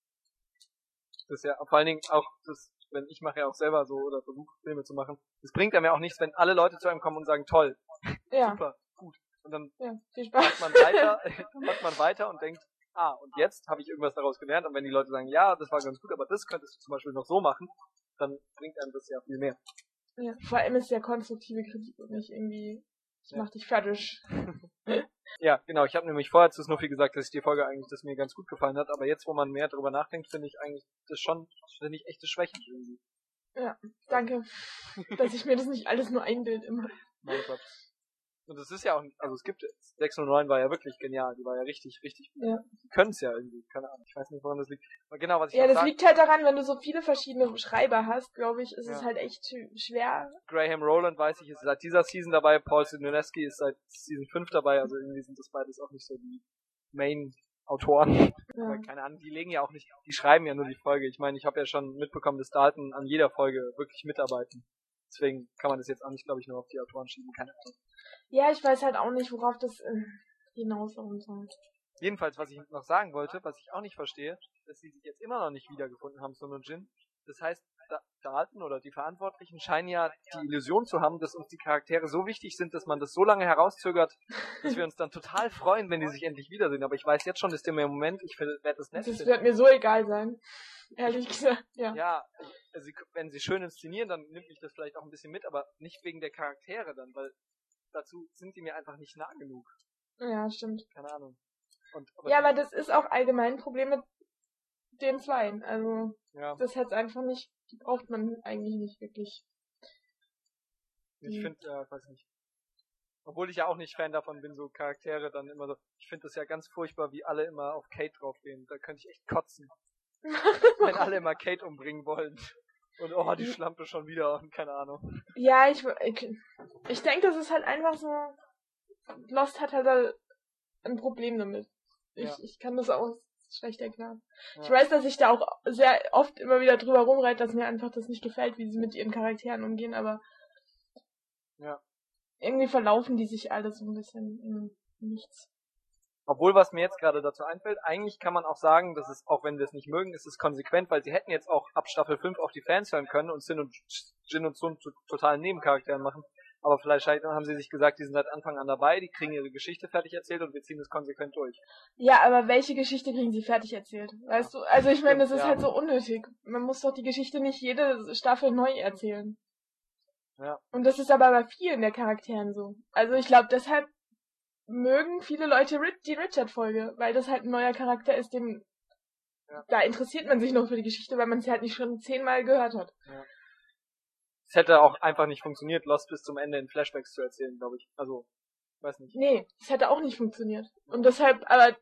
Das ist ja vor allen Dingen auch, wenn ich mache ja auch selber so oder versuche Filme zu machen, das bringt einem ja auch nichts, wenn alle Leute zu einem kommen und sagen, toll, Ja, super, gut. Und dann ja, viel macht Spaß. macht man weiter und denkt, und jetzt habe ich irgendwas daraus gelernt. Und wenn die Leute sagen, ja, das war ganz gut, aber das könntest du zum Beispiel noch so machen, dann bringt einem das ja viel mehr. Ja, vor allem ist ja konstruktive Kritik und nicht irgendwie, ich Ja. mach dich fertig. Ja, genau. Ich habe nämlich vorher zu Snuffy gesagt, dass ich die Folge eigentlich, dass mir ganz gut gefallen hat. Aber jetzt, wo man mehr darüber nachdenkt, finde ich eigentlich das schon, finde ich echte Schwächen irgendwie. Danke, dass ich mir das nicht alles nur einbild immer. Mein Gott. Und es ist ja auch, also es gibt, 609 war ja wirklich genial. Die war ja richtig, richtig gut. Ja. Die können es ja irgendwie, keine Ahnung. Ich weiß nicht, woran das liegt. Aber genau, was ich Ja, noch das sagen, liegt halt daran, wenn du so viele verschiedene Schreiber hast, glaube ich, ist es Ja. halt echt schwer. Graham Rowland, weiß ich, ist seit dieser Season dabei. Paul Sidney ist seit Season 5 dabei. Also irgendwie sind das beides auch nicht so die Main-Autoren. Ja. Aber keine Ahnung, die legen ja auch nicht, die schreiben ja nur die Folge. Ich meine, ich habe ja schon mitbekommen, dass Dalton an jeder Folge wirklich mitarbeiten. Deswegen kann man das jetzt auch nicht, glaube ich, nur auf die Autoren schieben. Keine Ahnung. Ja, ich weiß halt auch nicht, worauf das hinauslaufen soll. Jedenfalls, was ich noch sagen wollte, was ich auch nicht verstehe, dass sie sich jetzt immer noch nicht wiedergefunden haben, Sun und Jin. Das heißt, Dalton oder die Verantwortlichen scheinen ja die Illusion zu haben, dass uns die Charaktere so wichtig sind, dass man das so lange herauszögert, dass wir uns dann total freuen, wenn die sich endlich wiedersehen. Aber ich weiß jetzt schon, dass der mir im Moment, ich werde das nett Das finden. wird mir so egal sein. Ehrlich gesagt, ja. Ja, also wenn sie schön inszenieren, dann nimmt mich das vielleicht auch ein bisschen mit, aber nicht wegen der Charaktere dann, weil dazu sind die mir einfach nicht nah genug. Ja, stimmt. Keine Ahnung. Ja, aber das ist auch allgemein ein Problem mit den Zweien. Also, ja, das hat's einfach nicht, die braucht man eigentlich nicht wirklich. ich finde, ich weiß nicht. Obwohl ich ja auch nicht Fan davon bin, so Charaktere dann immer so. Ich finde das ja ganz furchtbar, wie alle immer auf Kate draufgehen. Da könnte ich echt kotzen. Wenn alle immer Kate umbringen wollen. Und die Schlampe schon wieder und keine Ahnung. Ja, ich denke, das ist halt einfach so, Lost hat halt da ein Problem damit. Ja. Ich kann das auch schlecht erklären. Ja. Ich weiß, dass ich da auch sehr oft immer wieder drüber rumreite, dass mir einfach das nicht gefällt, wie sie mit ihren Charakteren umgehen, aber Ja. irgendwie verlaufen die sich alle so ein bisschen in nichts. Obwohl, was mir jetzt gerade dazu einfällt, eigentlich kann man auch sagen, dass es, auch wenn wir es nicht mögen, ist es konsequent, weil sie hätten jetzt auch ab Staffel 5 auf die Fans hören können und Jin und Sun zu totalen Nebencharakteren machen. Aber vielleicht haben sie sich gesagt, die sind seit Anfang an dabei, die kriegen ihre Geschichte fertig erzählt und wir ziehen das konsequent durch. Ja, aber welche Geschichte kriegen sie fertig erzählt? Weißt du? Also ich meine, das ist Ja. halt so unnötig. Man muss doch die Geschichte nicht jede Staffel neu erzählen. Ja. Und das ist aber bei vielen der Charakteren so. Also ich glaube, deshalb mögen viele Leute die Richard-Folge, weil das halt ein neuer Charakter ist, da interessiert man sich noch für die Geschichte, weil man sie halt nicht schon 10-mal gehört hat. Es hätte auch einfach nicht funktioniert, Lost bis zum Ende in Flashbacks zu erzählen, glaube ich. Also, weiß nicht. Nee, das hätte auch nicht funktioniert. Und deshalb, aber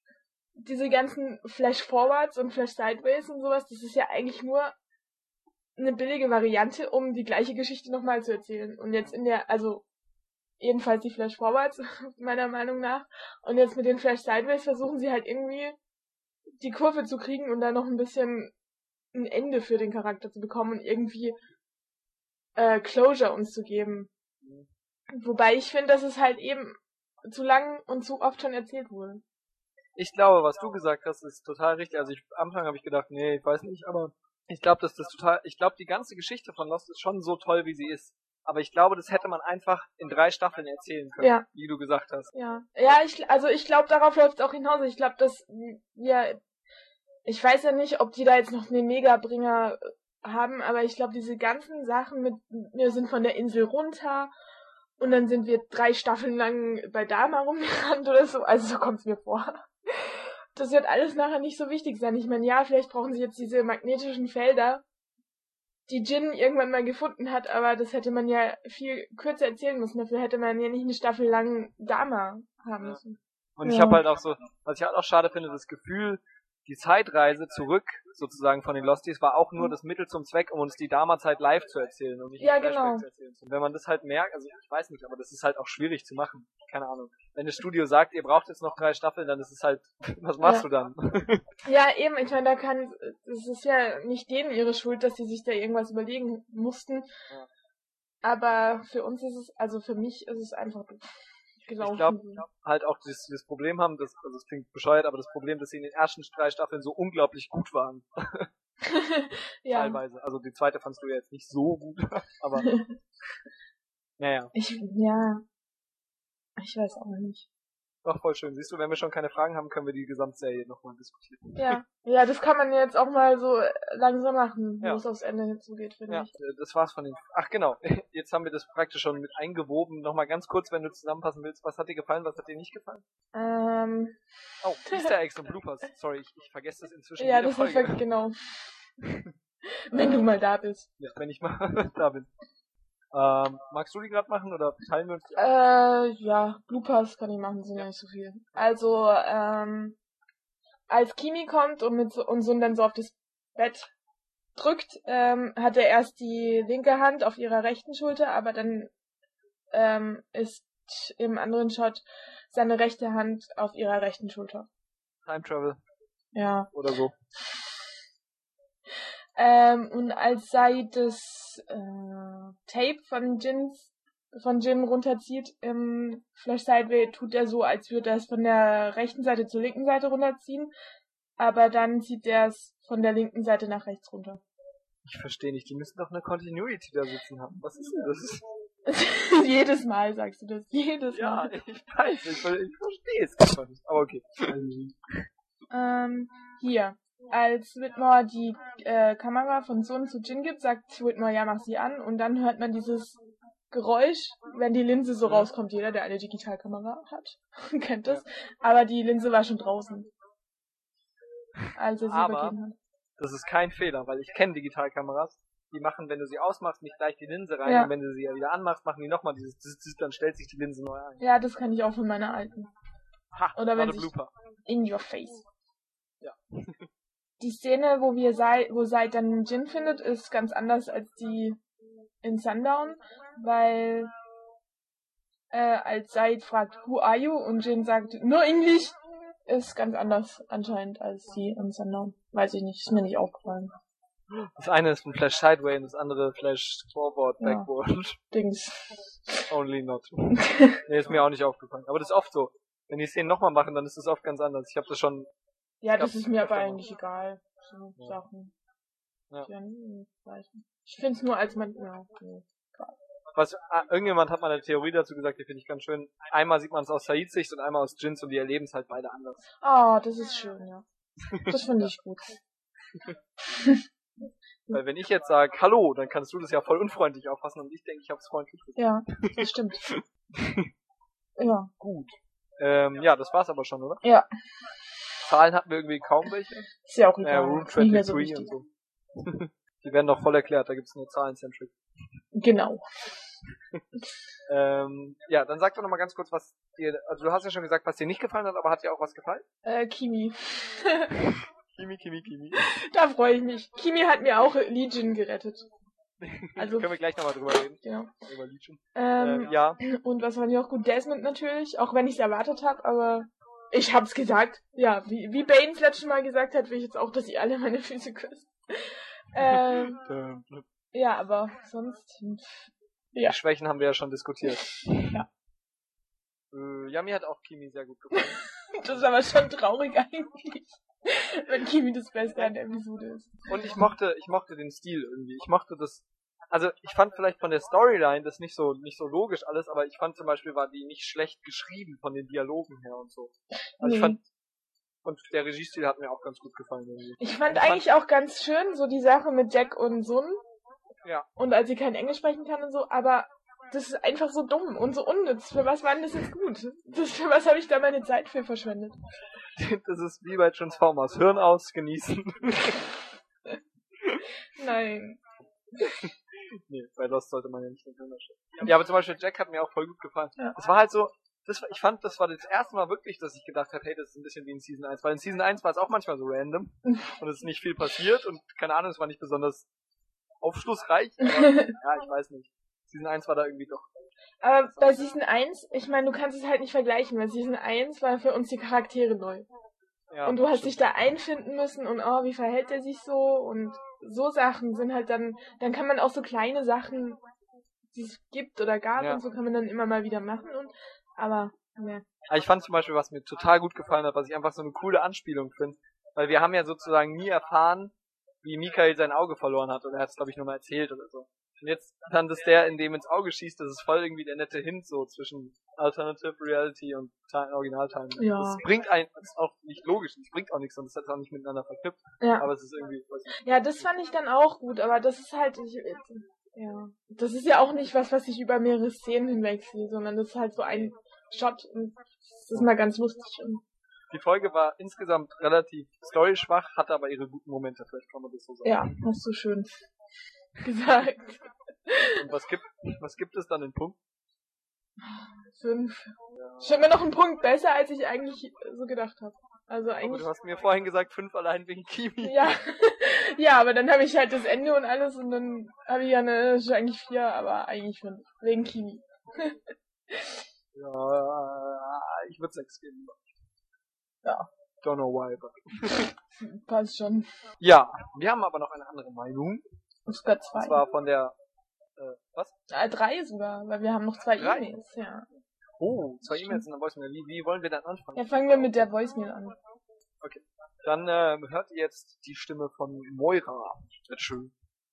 diese ganzen Flash-Forwards und Flash-Sideways und sowas, das ist ja eigentlich nur eine billige Variante, um die gleiche Geschichte nochmal zu erzählen. Und jetzt also jedenfalls die Flash Forwards, meiner Meinung nach. Und jetzt mit den Flash Sideways versuchen sie halt irgendwie die Kurve zu kriegen und dann noch ein bisschen ein Ende für den Charakter zu bekommen und irgendwie Closure uns zu geben. Wobei ich finde, dass es halt eben zu lang und zu oft schon erzählt wurde. Ich glaube, was du gesagt hast, ist total richtig. Also am Anfang habe ich gedacht, nee, ich weiß nicht, aber ich glaube, die ganze Geschichte von Lost ist schon so toll, wie sie ist. Aber ich glaube, das hätte man einfach in 3 Staffeln erzählen können, Ja. wie du gesagt hast. Ja, ich glaube, darauf läuft es auch hinaus. Ich glaube, dass ich weiß ja nicht, ob die da jetzt noch einen Megabringer haben, aber ich glaube, diese ganzen Sachen wir sind von der Insel runter und dann sind wir 3 Staffeln lang bei Dama rumgerannt oder so, also so kommt's mir vor. Das wird alles nachher nicht so wichtig sein. Ich meine, ja, vielleicht brauchen sie jetzt diese magnetischen Felder, die Jin irgendwann mal gefunden hat, aber das hätte man ja viel kürzer erzählen müssen. Dafür hätte man ja nicht eine Staffel lang Dama haben müssen. Und ich habe halt auch so, was ich halt auch schade finde, das Gefühl, die Zeitreise zurück, sozusagen von den Losties, war auch nur das Mittel zum Zweck, um uns die Dama-Zeit live zu erzählen und nicht Ja, im Flashback genau. zu erzählen. Und wenn man das halt merkt, also ich weiß nicht, aber das ist halt auch schwierig zu machen. Keine Ahnung. Wenn das Studio sagt, ihr braucht jetzt noch 3 Staffeln, dann ist es halt, was machst du dann? Ja, eben, ich meine, es ist ja nicht denen ihre Schuld, dass sie sich da irgendwas überlegen mussten. Ja. Aber für uns ist es, also für mich ist es einfach gelaufen. Ich glaube halt auch, dass sie das Problem haben, also es klingt bescheuert, aber das Problem, dass sie in den ersten 3 Staffeln so unglaublich gut waren. Ja. Teilweise. Also die zweite fandst du ja jetzt nicht so gut, aber naja. Ich weiß auch nicht. Doch, voll schön. Siehst du, wenn wir schon keine Fragen haben, können wir die Gesamtserie nochmal diskutieren. Ja, das kann man jetzt auch mal so langsam machen, Ja. wo es aufs Ende hinzugeht, finde Ja, ich. das war's von den... Ach genau, jetzt haben wir das praktisch schon mit eingewoben. Nochmal ganz kurz, wenn du zusammenfassen willst, was hat dir gefallen, was hat dir nicht gefallen? Oh, Easter Eggs und Bloopers. Sorry, ich vergesse das inzwischen Ja, jede das ist Folge. genau. Wenn du mal da bist. Ja, wenn ich mal da bin. Magst du die gerade machen oder teilen wir uns die? Ja, Bloopers kann ich machen, sind ja nicht so viel. Also, als Kimi kommt und Sun dann so auf das Bett drückt, hat er erst die linke Hand auf ihrer rechten Schulter, aber dann ist im anderen Shot seine rechte Hand auf ihrer rechten Schulter. Time Travel Ja. oder so. Und als Sai das Tape von Jin runterzieht im Flash Sideway, tut er so, als würde er es von der rechten Seite zur linken Seite runterziehen, aber dann zieht er es von der linken Seite nach rechts runter. Ich verstehe nicht, die müssen doch eine Continuity da sitzen haben. Was ist denn das? Jedes Mal sagst du das, jedes Ja, Mal. ich weiß, ich verstehe es einfach nicht. Aber okay. Hier. Als Whitmore die Kamera von Sun zu Jin gibt, sagt Whitmore, ja, mach sie an. Und dann hört man dieses Geräusch, wenn die Linse so rauskommt. Jeder, der eine Digitalkamera hat, kennt das. Aber die Linse war schon draußen. Als er sie übergeben hat. Das ist kein Fehler, weil ich kenne Digitalkameras. Die machen, wenn du sie ausmachst, nicht gleich die Linse rein. Ja. Und wenn du sie ja wieder anmachst, machen die nochmal dieses dann stellt sich die Linse neu ein. Ja, das kann ich auch von meiner alten. Ha, Oder wenn war sich- Blooper. In your face. Ja. Die Szene, wo Sai dann Jin findet, ist ganz anders als die in Sundown, weil als Sai fragt, who are you? Und Jin sagt, no English, ist ganz anders anscheinend als die in Sundown. Weiß ich nicht, ist mir nicht aufgefallen. Das eine ist ein Flash Sideway und das andere Flash Forward, Ja. Backward. Dings. Only not. Nee, ist mir auch nicht aufgefallen. Aber das ist oft so. Wenn die Szenen nochmal machen, dann ist das oft ganz anders. Ich habe das schon... Ja, Ich das glaub, ist mir aber öfter mal. eigentlich egal. So Ja. Sachen. Ja. Weiß nicht. Ich find's nur als man, ja, nee. Irgendjemand hat mal eine Theorie dazu gesagt, die finde ich ganz schön. Einmal sieht man es aus Saids Sicht und einmal aus Jins und die erleben es halt beide anders. Ah, das ist schön, ja. Das finde ich gut. Weil wenn ich jetzt sage, hallo, dann kannst du das ja voll unfreundlich auffassen und ich denke, ich habe es freundlich gesagt. Ja, das stimmt. Ja. Gut. Ja, das war's aber schon, oder? Ja. Zahlen hatten wir irgendwie kaum welche. Ist ja auch egal. Room Ist nicht mehr so 23 wichtig. und so. Die werden doch voll erklärt, da gibt's nur Zahlen-Centric. Genau. Ja, dann sag doch nochmal ganz kurz, was dir, also du hast ja schon gesagt, was dir nicht gefallen hat, aber hat dir auch was gefallen? Kimi. Kimi. Da freue ich mich. Kimi hat mir auch Legion gerettet. Also, können wir gleich nochmal drüber reden. Genau. Über Legion. Ja. Und was fand ich auch gut? Desmond natürlich, auch wenn ich es erwartet habe, aber ich hab's gesagt. Ja, wie Baines letztes Mal gesagt hat, will ich jetzt auch, dass ihr alle meine Füße küsst. Ja, aber sonst... Ja. Die Schwächen haben wir ja schon diskutiert. Ja. Ja, mir hat auch Kimi sehr gut gefallen. Das ist aber schon traurig eigentlich, wenn Kimi das Beste an der Episode ist. Und ich mochte den Stil irgendwie. Ich mochte das. Also ich fand vielleicht von der Storyline das nicht so logisch alles, aber ich fand zum Beispiel war die nicht schlecht geschrieben von den Dialogen her und so. Also ich fand, und der Regiestil hat mir auch ganz gut gefallen irgendwie. Ich fand eigentlich auch ganz schön so die Sache mit Jack und Sun. Ja. Und als sie kein Englisch sprechen kann und so, aber das ist einfach so dumm und so unnütz. Für was war denn das jetzt gut? Für was habe ich da meine Zeit für verschwendet? Das ist wie bei Transformers. Hirn aus, genießen. Nein. Nee, bei Lost sollte man ja nicht den Hirn ausschalten. Ja, aber zum Beispiel Jack hat mir auch voll gut gefallen. Ja. Das war halt so, ich fand, das war das erste Mal wirklich, dass ich gedacht habe, hey, das ist ein bisschen wie in Season 1. Weil in Season 1 war es auch manchmal so random und es ist nicht viel passiert und keine Ahnung, es war nicht besonders aufschlussreich, aber ja, ich weiß nicht. Season 1 war da irgendwie doch. Aber bei Season 1, ich meine, du kannst es halt nicht vergleichen, weil Season 1 war für uns die Charaktere neu. Ja, und du hast stimmt. dich da einfinden müssen und wie verhält er sich so und so Sachen sind halt dann kann man auch so kleine Sachen, die es gibt oder gab und so kann man dann immer mal wieder machen aber Ich fand zum Beispiel, was mir total gut gefallen hat, was ich einfach so eine coole Anspielung finde, weil wir haben ja sozusagen nie erfahren, wie Michael sein Auge verloren hat. Oder er hat es, glaube ich, nur mal erzählt oder so. Und jetzt dann, dass der in dem ins Auge schießt, das ist voll irgendwie der nette Hint so zwischen Alternative Reality und Originaltime. Ja. Das bringt das ist auch nicht logisch, das bringt auch nichts und das hat auch nicht miteinander verknüpft. Ja. Aber es ist irgendwie... Ja, das fand ich dann auch gut, aber das ist halt... das ist ja auch nicht was ich über mehrere Szenen hinweg sehe, sondern das ist halt so ein Shot und das ist mal ganz lustig. Die Folge war insgesamt relativ storyschwach, hatte aber ihre guten Momente, vielleicht kann man das so sagen. Ja, hast du schön gesagt. Und was gibt es dann in Punkten? 5. Schon mir noch einen Punkt besser, als ich eigentlich so gedacht habe. Also eigentlich. Aber du hast mir vorhin gesagt 5 allein wegen Kimi. Ja, ja, aber dann habe ich halt das Ende und alles und dann habe ich eigentlich 4, aber eigentlich 5 wegen Kimi. Ja, ich würde 6 geben. Ja. Don't know why, but... Passt schon. Ja, wir haben aber noch eine andere Meinung. Sogar 2. Und zwar von der, was? 3 sogar, weil wir haben noch 2 3? E-Mails, ja. Oh, 2 E-Mails in der Voicemail. Wie wollen wir dann anfangen? Ja, fangen wir mit der Voicemail an. Okay. Dann hört ihr jetzt die Stimme von Moira. Wird schön.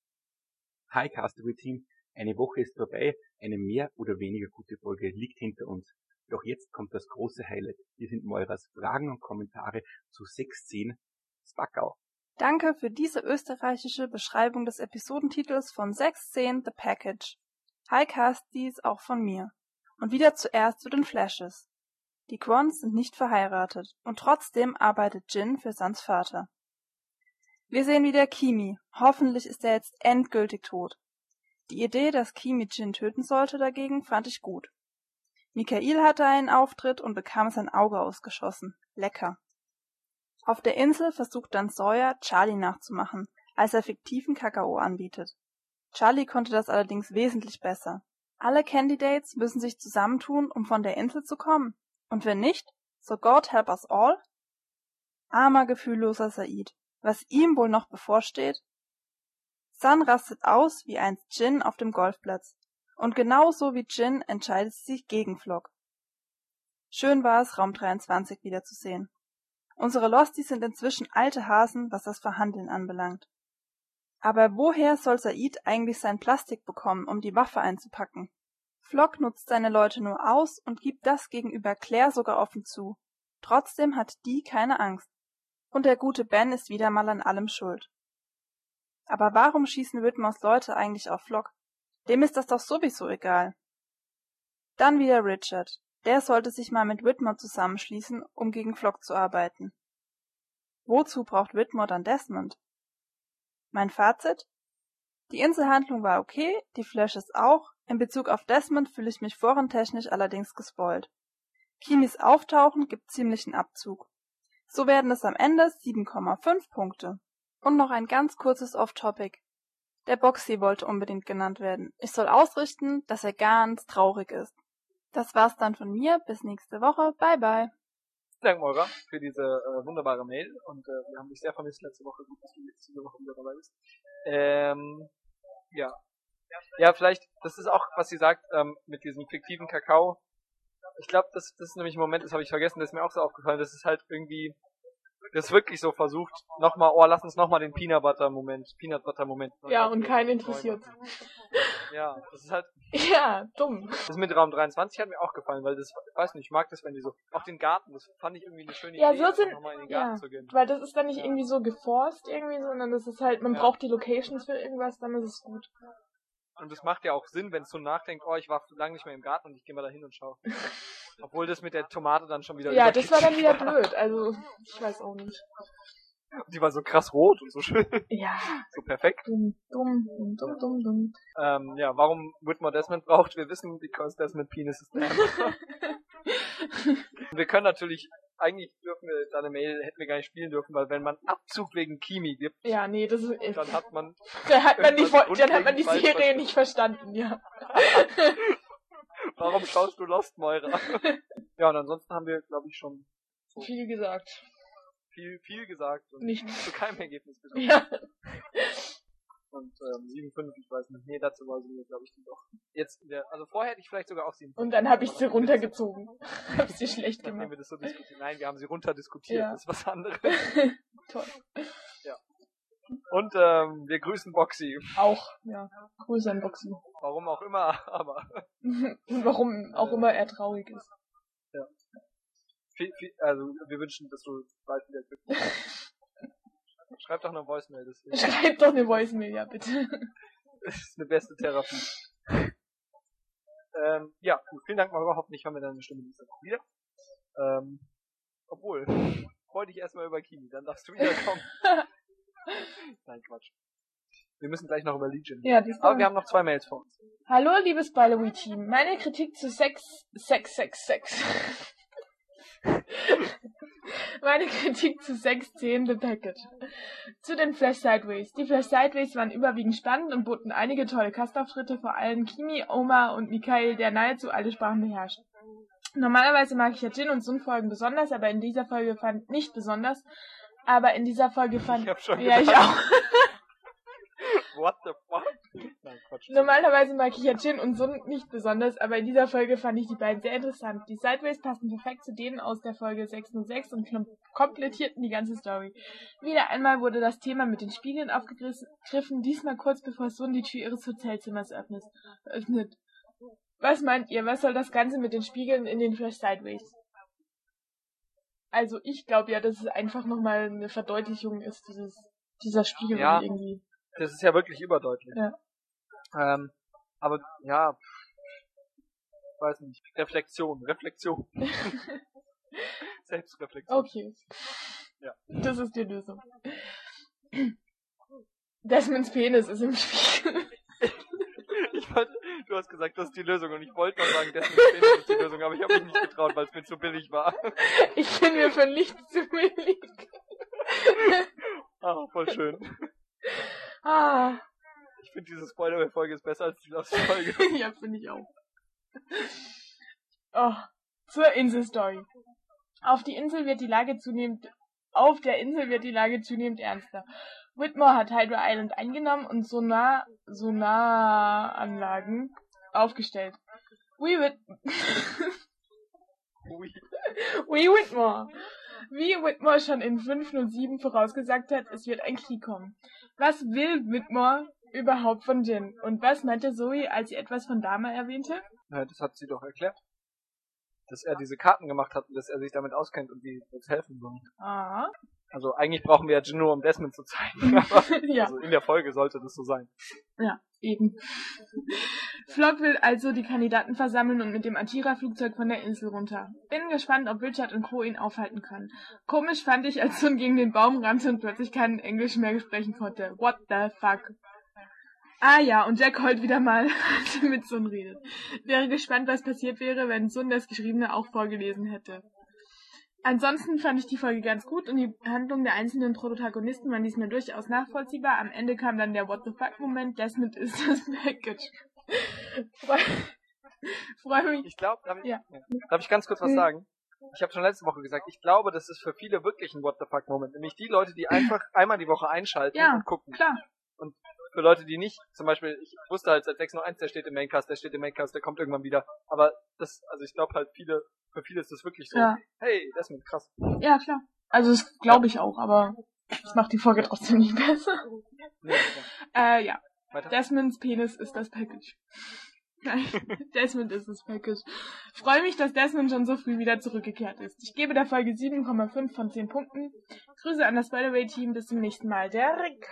Hi Castaway Team, eine Woche ist vorbei, eine mehr oder weniger gute Folge liegt hinter uns. Doch jetzt kommt das große Highlight. Hier sind Moiras Fragen und Kommentare zu 610 Zwackau. Danke für diese österreichische Beschreibung des Episodentitels von 610 The Package. Hi Casties, auch von mir. Und wieder zuerst zu den Flashes. Die Quons sind nicht verheiratet und trotzdem arbeitet Jin für Sans Vater. Wir sehen wieder Kimi. Hoffentlich ist er jetzt endgültig tot. Die Idee, dass Kimi Jin töten sollte, dagegen fand ich gut. Mikael hatte einen Auftritt und bekam sein Auge ausgeschossen. Lecker. Auf der Insel versucht dann Sawyer, Charlie nachzumachen, als er fiktiven Kakao anbietet. Charlie konnte das allerdings wesentlich besser. Alle Candidates müssen sich zusammentun, um von der Insel zu kommen. Und wenn nicht, so God help us all? Armer, gefühlloser Said. Was ihm wohl noch bevorsteht? Sun rastet aus wie einst Jin auf dem Golfplatz. Und genauso wie Jin entscheidet sie sich gegen Flock. Schön war es, Raum 23 wiederzusehen. Unsere Losties sind inzwischen alte Hasen, was das Verhandeln anbelangt. Aber woher soll Said eigentlich sein Plastik bekommen, um die Waffe einzupacken? Flock nutzt seine Leute nur aus und gibt das gegenüber Claire sogar offen zu. Trotzdem hat die keine Angst. Und der gute Ben ist wieder mal an allem schuld. Aber warum schießen Whitmores Leute eigentlich auf Flock? Dem ist das doch sowieso egal. Dann wieder Richard. Der sollte sich mal mit Whitmore zusammenschließen, um gegen Flock zu arbeiten. Wozu braucht Whitmore dann Desmond? Mein Fazit? Die Inselhandlung war okay, die Flashes auch. In Bezug auf Desmond fühle ich mich forentechnisch allerdings gespoilt. Kimis Auftauchen gibt ziemlichen Abzug. So werden es am Ende 7,5 Punkte. Und noch ein ganz kurzes Off-Topic. Der Boxy wollte unbedingt genannt werden. Ich soll ausrichten, dass er ganz traurig ist. Das war's dann von mir. Bis nächste Woche. Bye bye. Vielen Dank, Moira, für diese wunderbare Mail. Und wir haben dich sehr vermisst letzte Woche. Gut, dass du jetzt diese Woche wieder dabei bist. Ja. Ja, vielleicht, das ist auch, was sie sagt, mit diesem fiktiven Kakao. Ich glaube, das ist nämlich ein Moment, das habe ich vergessen, das ist mir auch so aufgefallen, das ist halt irgendwie, das ist wirklich so versucht, nochmal, lass uns nochmal den Peanut Butter Moment. Ja, und keinen interessiert. Ja, das ist halt, Ja, dumm. das mit Raum 23 hat mir auch gefallen, weil das, ich weiß nicht, ich mag das, wenn die so, auch den Garten, das fand ich irgendwie eine schöne Ja, Idee, so sind, nochmal in den Garten ja, zu gehen. weil das ist dann nicht irgendwie so geforst irgendwie, sondern das ist halt, man Ja. braucht die Locations für irgendwas, dann ist es gut. Und das macht ja auch Sinn, wenn es so nachdenkt, ich war lange nicht mehr im Garten und ich gehe mal da hin und schaue. Obwohl das mit der Tomate dann schon wieder Ja, das war dann wieder überkitschig blöd, also, ich weiß auch nicht. Die war so krass rot und so schön, Ja, so perfekt. dumm. Ja, warum Whitmore Desmond braucht, wir wissen, because Desmond Penis ist der. Wir können natürlich, eigentlich dürfen wir deine Mail, hätten wir gar nicht spielen dürfen, weil wenn man Abzug wegen Kimi gibt, Ja, nee, das ist, dann hat man, dann hat man die grundlegend falsch Serie verstanden. nicht verstanden, ja. Warum schaust du Lost, Moira? Ja, und ansonsten haben wir, glaube ich, schon Viel gesagt. viel gesagt und Nicht. zu keinem Ergebnis gekommen. Ja. Und 7,5, ich weiß nicht. Nee, dazu war sie mir, glaube ich, dann doch. Jetzt, also vorher hätte ich vielleicht sogar auch 7,5. Und dann habe ich sie runtergezogen. Hab sie schlecht Nachdem gemacht. wir das so diskutieren. Nein, wir haben sie runterdiskutiert, Ja. das ist was anderes. Toll. Und wir grüßen Boxy. Auch, ja. Grüße an Boxy. Warum auch immer, aber Und warum auch immer er traurig ist. also wir wünschen, dass du bald wieder Glück hast. Schreib doch eine Voicemail, das Schreib doch eine Voicemail, ja, bitte. ist eine beste Therapie. Ja, gut, vielen Dank, Moira. Hoffentlich haben wir deine Stimme nächste Woche wieder. Obwohl, freu dich erstmal über Kimi, dann darfst du wiederkommen. Nein, Quatsch. Wir müssen gleich noch über Legion. Ja, das Aber wir haben noch 2 Mails vor uns. Hallo, liebes Ballerui-Team. Meine Kritik zu Sex. Meine Kritik zu 6.10 The Package. Zu den Flash Sideways. Die Flash Sideways waren überwiegend spannend und boten einige tolle Gastauftritte, vor allem Kimi, Oma und Mikhail, der nahezu alle Sprachen beherrscht. Normalerweise mag ich ja Jin und Sun Folgen besonders, aber in dieser Folge fand ich Ich hab schon ja, ich gedacht. auch. What the fuck? Nein, Quatsch. Normalerweise mag ich ja Jin und Sun nicht besonders, aber in dieser Folge fand ich die beiden sehr interessant. Die Sideways passen perfekt zu denen aus der Folge 606 und komplettierten die ganze Story. Wieder einmal wurde das Thema mit den Spiegeln aufgegriffen, diesmal kurz bevor Sun die Tür ihres Hotelzimmers öffnet. Was meint ihr, was soll das Ganze mit den Spiegeln in den Flash Sideways? Also ich glaube ja, dass es einfach nochmal eine Verdeutlichung ist, dieser Spiegel Ja. irgendwie. Das ist ja wirklich überdeutlich. Ja. Aber ja, weiß nicht. Reflexion. Selbstreflexion. Okay. Ja. Das ist die Lösung. Desmonds Penis ist im Spiegel. Du hast gesagt, das ist die Lösung und ich wollte noch sagen, Desmond's Penis ist die Lösung, aber ich habe mich nicht getraut, weil es mir zu billig war. Ich bin mir für nichts zu billig. Ah, voll schön. Ah, Ich finde, diese Spoiler-Folge ist besser als die Lost-Folge. ja, finde ich auch. Oh, zur Insel-Story. Auf der Insel wird die Lage zunehmend ernster. Whitmore hat Hydra Island eingenommen und Sonaranlagen aufgestellt. Wie Whitmore schon in 507 vorausgesagt hat, es wird ein Krieg kommen. Was will Whitmore überhaupt von Jin? Und was meinte Zoe, als sie etwas von Dama erwähnte? Ja, das hat sie doch erklärt. Dass er diese Karten gemacht hat und dass er sich damit auskennt und die uns helfen sollen. Aha. Also eigentlich brauchen wir ja Jin nur, um Desmond zu zeigen. Aber Ja. also in der Folge sollte das so sein. Ja, eben. Flock will also die Kandidaten versammeln und mit dem Atira-Flugzeug von der Insel runter. Bin gespannt, ob Richard und Co. ihn aufhalten können. Komisch fand ich, als Sun gegen den Baum rannte und plötzlich kein Englisch mehr sprechen konnte. What the fuck? Ah ja, und Jack heult wieder mal, als er mit Sun redet. Wäre gespannt, was passiert wäre, wenn Sun das Geschriebene auch vorgelesen hätte. Ansonsten fand ich die Folge ganz gut und die Handlung der einzelnen Protagonisten waren diesmal durchaus nachvollziehbar. Am Ende kam dann der What the fuck-Moment, Desmond ist das Package. Freu mich. Ich glaube, Ja. darf ich ganz kurz was sagen? Ich habe schon letzte Woche gesagt, ich glaube, das ist für viele wirklich ein What the fuck Moment. Nämlich die Leute, die einfach einmal die Woche einschalten Ja, und gucken. klar. Und für Leute, die nicht, zum Beispiel, ich wusste halt seit 601, der steht im Maincast, der kommt irgendwann wieder. Aber das, also ich glaube halt für viele ist das wirklich so, Ja. hey, das ist krass. Ja, klar. Also das glaube ich auch, aber das macht die Folge trotzdem nicht besser. Nee, ja. Ja. Weiter. Desmonds Penis ist das Package. Nein, Desmond ist das Package. Freue mich, dass Desmond schon so früh wieder zurückgekehrt ist. Ich gebe der Folge 7,5 von 10 Punkten. Grüße an das Spider-Way-Team. Bis zum nächsten Mal. Der Rick.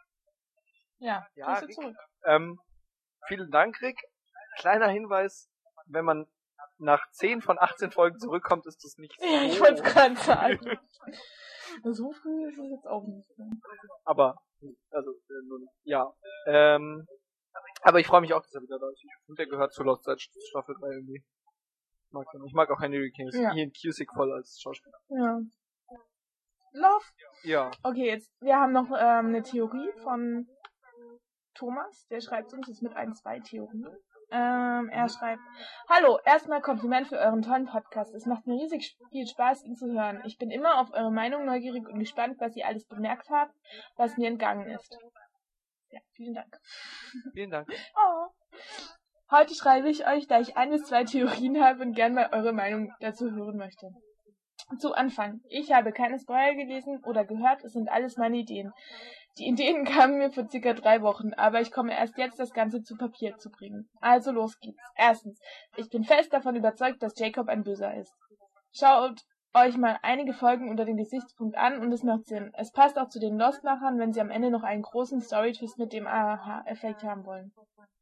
Ja, Grüße Rick. zurück. Vielen Dank, Rick. Kleiner Hinweis, wenn man nach 10 von 18 Folgen zurückkommt, ist das nicht so. Ja, ich wollte es gerade sagen. So früh ist es jetzt auch nicht. Aber, also, ja. Aber ich freue mich auch, dass er wieder da ist. Ich finde, der gehört zu Lost seit Staffel 3 irgendwie. Ich mag auch Henry King. Ja. Ian Cusick voll als Schauspieler. Ja. Love. Ja. Okay, jetzt, wir haben noch eine Theorie von Thomas. Der schreibt uns jetzt mit 2 Theorien. Er schreibt: Hallo, erstmal Kompliment für euren tollen Podcast. Es macht mir riesig viel Spaß, ihn zu hören. Ich bin immer auf eure Meinung neugierig und gespannt, was ihr alles bemerkt habt, was mir entgangen ist. Ja, vielen Dank. Vielen Dank. Oh. Heute schreibe ich euch, da ich 1 bis 2 Theorien habe und gern mal eure Meinung dazu hören möchte. Zu Anfang. Ich habe keine Spoiler gelesen oder gehört, es sind alles meine Ideen. Die Ideen kamen mir vor ca. 3 Wochen, aber ich komme erst jetzt, das Ganze zu Papier zu bringen. Also los geht's. Erstens, ich bin fest davon überzeugt, dass Jacob ein Böser ist. Schaut euch mal einige Folgen unter dem Gesichtspunkt an und es macht Sinn. Es passt auch zu den Lost-Machern, wenn sie am Ende noch einen großen Story-Twist mit dem Aha-Effekt haben wollen.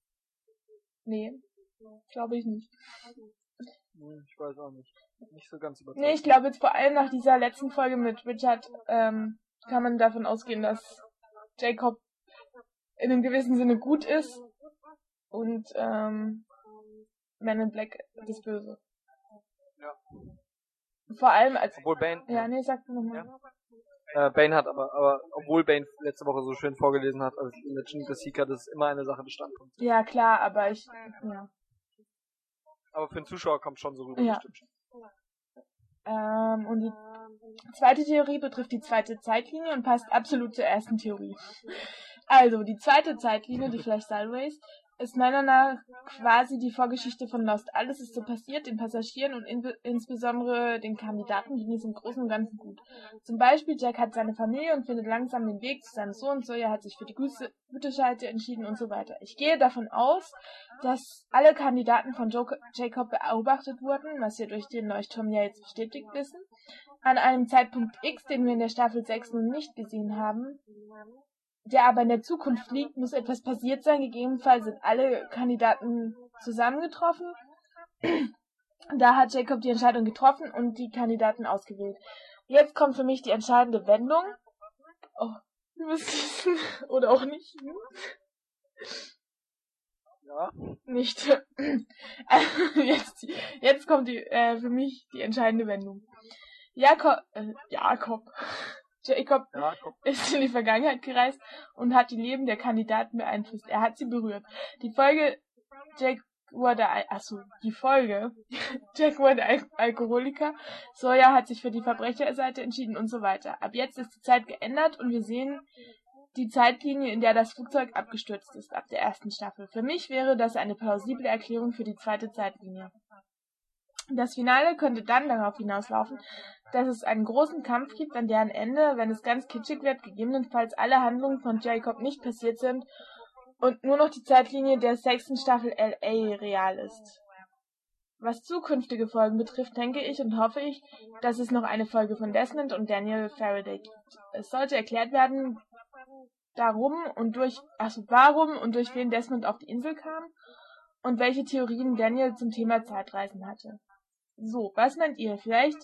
Nee, glaube ich nicht. Ich weiß auch nicht. Nicht so ganz überzeugt. Nee, ich glaube jetzt vor allem nach dieser letzten Folge mit Richard kann man davon ausgehen, dass Jacob in einem gewissen Sinne gut ist und Man in Black ist böse. Ja. Vor allem als... Obwohl Bane... Ja, nee, sag nochmal. Ja. Bane hat aber obwohl Bane letzte Woche so schön vorgelesen hat als Legend of the Seeker, das ist immer eine Sache des Standpunkts. Ja, klar, aber ich... Ja. Aber für den Zuschauer kommt schon so rüber, Ja. bestimmt schon. Und die zweite Theorie betrifft die zweite Zeitlinie und passt absolut zur ersten Theorie. Also, die zweite Zeitlinie, die Flash Sideways, ist meiner Meinung nach quasi die Vorgeschichte von Lost. Alles ist so passiert, den Passagieren und insbesondere den Kandidaten ging es im Großen und Ganzen gut. Zum Beispiel, Jack hat seine Familie und findet langsam den Weg zu seinem Sohn, Sawyer hat sich für die gute Seite entschieden und so weiter. Ich gehe davon aus, dass alle Kandidaten von Jacob beobachtet wurden, was wir durch den Leuchtturm ja jetzt bestätigt wissen. An einem Zeitpunkt X, den wir in der Staffel 6 nun nicht gesehen haben, der aber in der Zukunft liegt, muss etwas passiert sein. Gegebenenfalls sind alle Kandidaten zusammengetroffen. Da hat Jacob die Entscheidung getroffen und die Kandidaten ausgewählt. Jetzt kommt für mich die entscheidende Wendung. Oh, ihr müsst wissen. Oder auch nicht. Ja. Nicht. Jetzt kommt für mich die entscheidende Wendung. Jacob ist in die Vergangenheit gereist und hat die Leben der Kandidaten beeinflusst. Er hat sie berührt. Die Folge, Jack wurde Alkoholiker, Sawyer hat sich für die Verbrecherseite entschieden und so weiter. Ab jetzt ist die Zeit geändert und wir sehen die Zeitlinie, in der das Flugzeug abgestürzt ist, ab der ersten Staffel. Für mich wäre das eine plausible Erklärung für die zweite Zeitlinie. Das Finale könnte dann darauf hinauslaufen, dass es einen großen Kampf gibt, an deren Ende, wenn es ganz kitschig wird, gegebenenfalls alle Handlungen von Jacob nicht passiert sind und nur noch die Zeitlinie der 6. Staffel LA real ist. Was zukünftige Folgen betrifft, denke ich und hoffe ich, dass es noch eine Folge von Desmond und Daniel Faraday gibt. Es sollte erklärt werden, warum und durch wen Desmond auf die Insel kam und welche Theorien Daniel zum Thema Zeitreisen hatte. So, was meint ihr? Vielleicht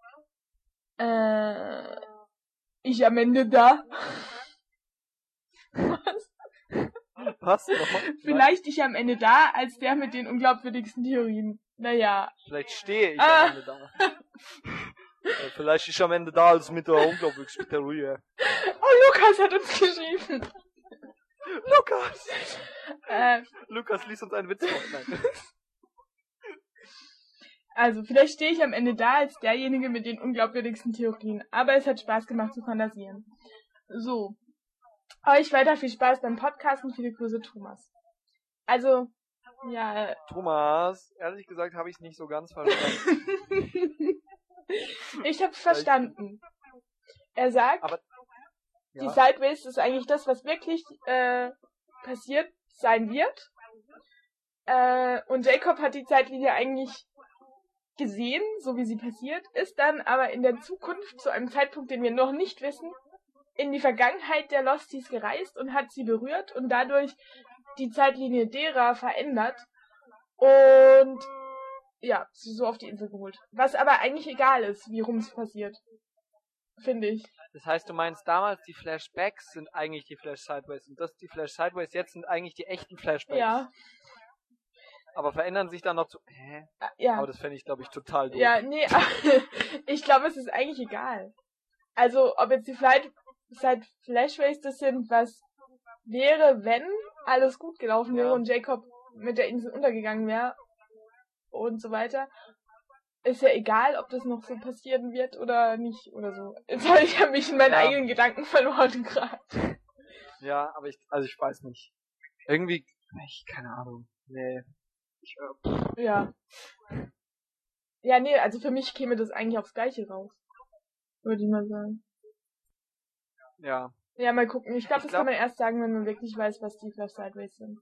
ich am Ende da? Was? Nochmal? Vielleicht ich am Ende da, als der mit den unglaubwürdigsten Theorien. Naja. Vielleicht stehe ich am Ende da. Vielleicht ist am Ende da als mit der unglaublichen Theorie. Oh, Lukas hat uns geschrieben. Lukas! Lukas, lies uns einen Witz vor. Nein. Also, vielleicht stehe ich am Ende da als derjenige mit den unglaubwürdigsten Theorien, aber es hat Spaß gemacht zu fantasieren. So. Euch weiter viel Spaß beim Podcasten, viele Grüße, Thomas. Also, ja. Thomas, ehrlich gesagt habe ich es nicht so ganz verstanden. Ich hab's verstanden. Er sagt, Aber, die Sideways ist eigentlich das, was wirklich passiert sein wird. Und Jacob hat die Zeitlinie eigentlich gesehen, so wie sie passiert, ist dann aber in der Zukunft, zu einem Zeitpunkt, den wir noch nicht wissen, in die Vergangenheit der Losties gereist und hat sie berührt und dadurch die Zeitlinie derer verändert und ja, sie so auf die Insel geholt. Was aber eigentlich egal ist, wie rum es passiert. Finde ich. Das heißt, du meinst, damals die Flashbacks sind eigentlich die Flash Sideways und die Flash Sideways jetzt sind eigentlich die echten Flashbacks. Ja. Aber verändern sich dann noch zu... Hä? Ja. Aber das fände ich, glaube ich, total doof. Ja, nee, ich glaube, es ist eigentlich egal. Also, ob jetzt die Flashways das sind, was wäre, wenn alles gut gelaufen wäre und Jacob mit der Insel untergegangen wäre und so weiter. Ist ja egal, ob das noch so passieren wird oder nicht oder so. Jetzt habe ich mich in meinen eigenen Gedanken verloren gerade. Ja, aber ich weiß nicht. Irgendwie, keine Ahnung. Nee. Ja. Ja, nee, also für mich käme das eigentlich aufs Gleiche raus. Würde ich mal sagen. Ja. Ja, mal gucken. Ich glaube, das kann man erst sagen, wenn man wirklich weiß, was die Flash Sideways sind.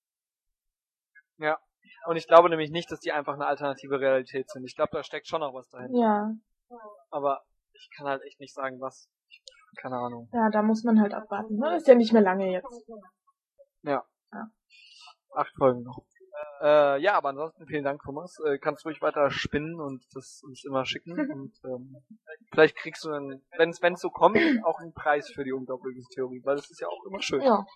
Ja. Und ich glaube nämlich nicht, dass die einfach eine alternative Realität sind. Ich glaube, da steckt schon noch was dahinter. Ja. Aber ich kann halt echt nicht sagen, was. Keine Ahnung. Ja, da muss man halt abwarten. Ne? Ist ja nicht mehr lange jetzt. Ja. 8 Folgen noch. Ja, aber ansonsten vielen Dank, Thomas. Kannst ruhig weiter spinnen und das uns immer schicken. Und vielleicht kriegst du dann, wenn es so kommt, auch einen Preis für die unglaubliche Theorie, weil das ist ja auch immer schön. Ja.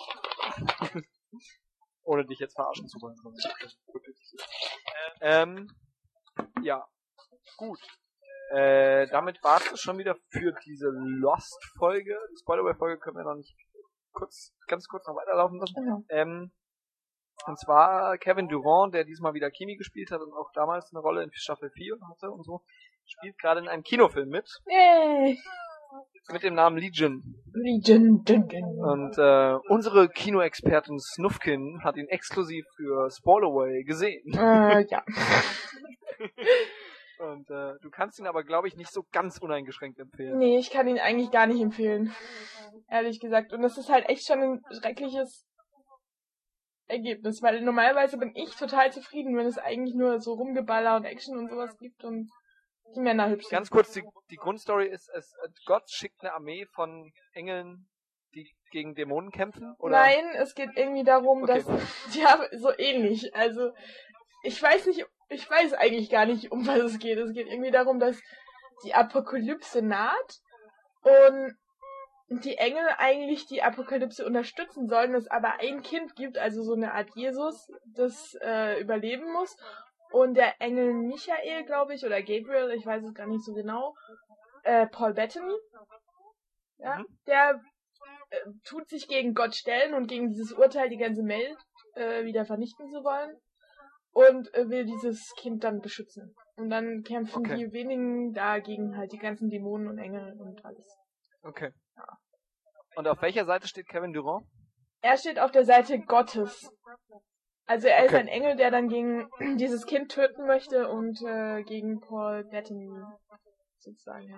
Ohne dich jetzt verarschen zu wollen. Ja, gut. Damit war es schon wieder für diese Lost-Folge. Die Spoilerway-Folge können wir noch nicht ganz kurz noch weiterlaufen lassen. Ja. Und zwar Kevin Durant, der diesmal wieder Kimi gespielt hat und auch damals eine Rolle in Staffel 4 hatte und so, spielt gerade in einem Kinofilm mit. Yay. Mit dem Namen Legion. Legion. Und unsere Kinoexpertin Snufkin hat ihn exklusiv für Spoilerway gesehen. Ja. Und du kannst ihn aber, glaube ich, nicht so ganz uneingeschränkt empfehlen. Nee, ich kann ihn eigentlich gar nicht empfehlen. Ehrlich gesagt. Und das ist halt echt schon ein schreckliches Ergebnis, weil normalerweise bin ich total zufrieden, wenn es eigentlich nur so Rumgeballer und Action und sowas gibt und die Männer hübsch sind. Ganz kurz, die Grundstory ist, Gott schickt eine Armee von Engeln, die gegen Dämonen kämpfen? Oder? Nein, es geht irgendwie darum, dass, ja, so ähnlich, also, ich weiß eigentlich gar nicht, um was es geht. Es geht irgendwie darum, dass die Apokalypse naht und die Engel eigentlich die Apokalypse unterstützen sollen, es aber ein Kind gibt, also so eine Art Jesus, das überleben muss. Und der Engel Michael, glaube ich, oder Gabriel, ich weiß es gar nicht so genau, Paul Bettany, ja, der tut sich gegen Gott stellen und gegen dieses Urteil, die ganze Welt wieder vernichten zu wollen und will dieses Kind dann beschützen. Und dann kämpfen die wenigen dagegen halt die ganzen Dämonen und Engel und alles. Okay. Ja. Und auf welcher Seite steht Kevin Durant? Er steht auf der Seite Gottes. Also er ist ein Engel, der dann gegen dieses Kind töten möchte und gegen Paul Bettany sozusagen.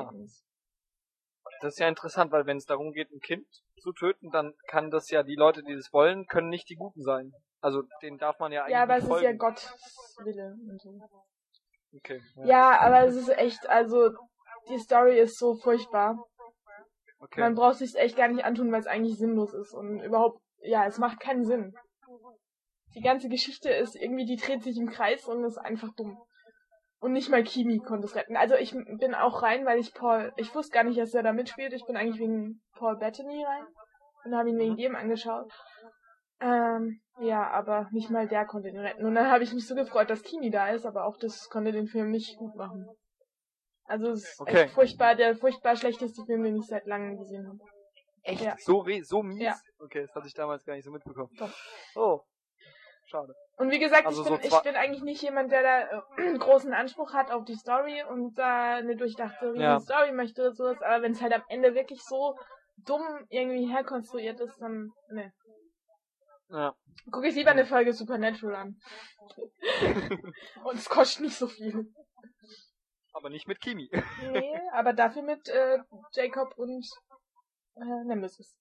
Das ist ja interessant, weil wenn es darum geht, ein Kind zu töten, dann kann das ja, die Leute, die das wollen, können nicht die Guten sein. Also denen darf man ja eigentlich aber nicht es folgen. ist ja Gottes Wille und so. Okay. Ja, aber es ist echt, also die Story ist so furchtbar. Okay. Man braucht sich echt gar nicht antun, weil es eigentlich sinnlos ist und überhaupt, ja, es macht keinen Sinn. Die ganze Geschichte ist irgendwie, die dreht sich im Kreis und ist einfach dumm. Und nicht mal Kimi konnte es retten. Also ich bin auch rein, weil ich wusste gar nicht, dass er da mitspielt. Ich bin eigentlich wegen Paul Bettany rein und habe ihn wegen dem angeschaut. Ja, aber nicht mal der konnte ihn retten. Und dann habe ich mich so gefreut, dass Kimi da ist, aber auch das konnte den Film nicht gut machen. Also es ist Okay. echt furchtbar, der furchtbar schlechteste Film, den ich seit langem gesehen habe. Echt? Ja. So mies? Ja. Okay, das hatte ich damals gar nicht so mitbekommen. Doch. Oh. Schade. Und wie gesagt, Also ich bin eigentlich nicht jemand, der da einen großen Anspruch hat auf die Story und da eine durchdachte Story möchte oder sowas, aber wenn es halt am Ende wirklich so dumm irgendwie herkonstruiert ist, dann ne. Ja. Gucke ich lieber eine Folge Supernatural an. Und es kostet nicht so viel. Aber nicht mit Kimi. Nee, aber dafür mit Jacob und Nemesis.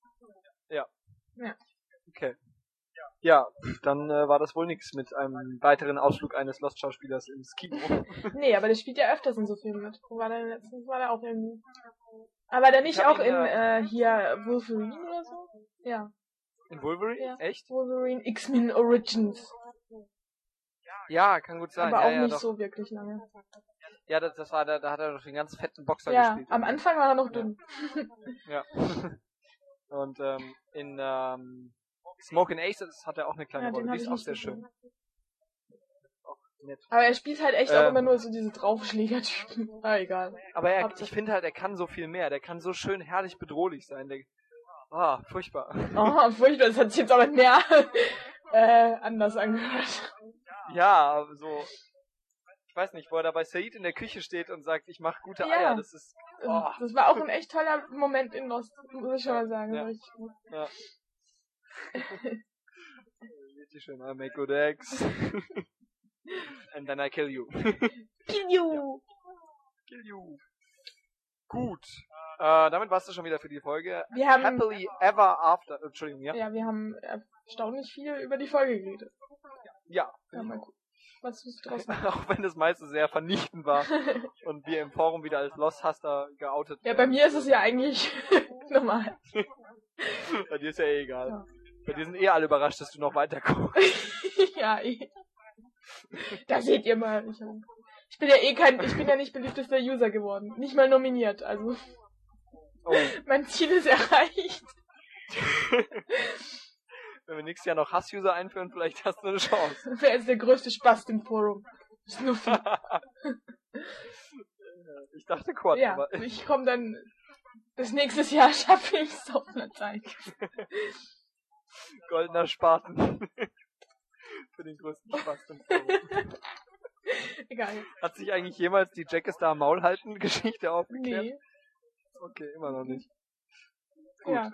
Okay. Ja, dann war das wohl nichts mit einem weiteren Ausflug eines Lost-Schauspielers ins Kino. Nee, aber der spielt ja öfters in so Filmen mit. Wo war der letztens? War der auch irgendwie... Aber der nicht Ich hab auch ihn, in hier Wolverine oder so? Ja. In Wolverine? Ja. Echt? Wolverine X-Men Origins. Ja, kann gut sein. Aber ja, auch ja, nicht doch. so wirklich lange. Ja, das war da hat er doch den ganz fetten Boxer Ja, gespielt. am Anfang war er noch dünn. Ja. Und in Smokin' Aces hat er auch eine kleine Ja, den Rolle. hab Die ist ich auch nicht sehr gesehen. schön. Auch nett. Aber er spielt halt echt auch Ähm. immer nur so diese Draufschläger-Typen. Ah, egal. Aber Hauptsache- ich finde halt, er kann so viel mehr. Der kann so schön herrlich bedrohlich sein. Furchtbar. Oh, furchtbar, das hat sich jetzt aber mehr anders angehört. Ja, aber so. Ich weiß nicht, wo er da bei Said in der Küche steht und sagt, ich mache gute Ja. Eier. Das ist. Oh. Das war auch ein echt toller Moment in Lost, muss ich schon mal sagen. Ja. Richtig gut. Ja. Richtig schön. I make good eggs. And then I kill you. Kill you! Kill you. Gut. Damit war's das schon wieder für die Folge. Wir haben, Happily Ever After. Entschuldigung, ja? ja, wir haben erstaunlich viel über die Folge geredet. Ja. Ja, mal gucken, was du draus machst. Auch wenn das meiste sehr vernichtend war und wir im Forum wieder als Lost-Haster geoutet Ja, bei mir ist es ja eigentlich normal. Bei dir ist ja eh egal. Ja. Bei dir sind eh alle überrascht, dass du noch weiter guckst. Ja, da seht ihr mal. Ich bin ja nicht beliebtester User geworden. Nicht mal nominiert, also. Oh. Mein Ziel ist erreicht. Wenn wir nächstes Jahr noch Hass-User einführen, vielleicht hast du eine Chance. Wer ist der größte Spast im Forum? Snuffy. Ich dachte Quad, Ja, aber ich komme dann. Bis nächstes Jahr schaffe ich es auf einer Zeit. goldener Spaten. Für den größten Spaß im Forum. Egal. Hat sich eigentlich jemals die Jack ist da am Maul halten Geschichte aufgeklärt? Nee. Okay, immer noch nicht. Gut. Ja.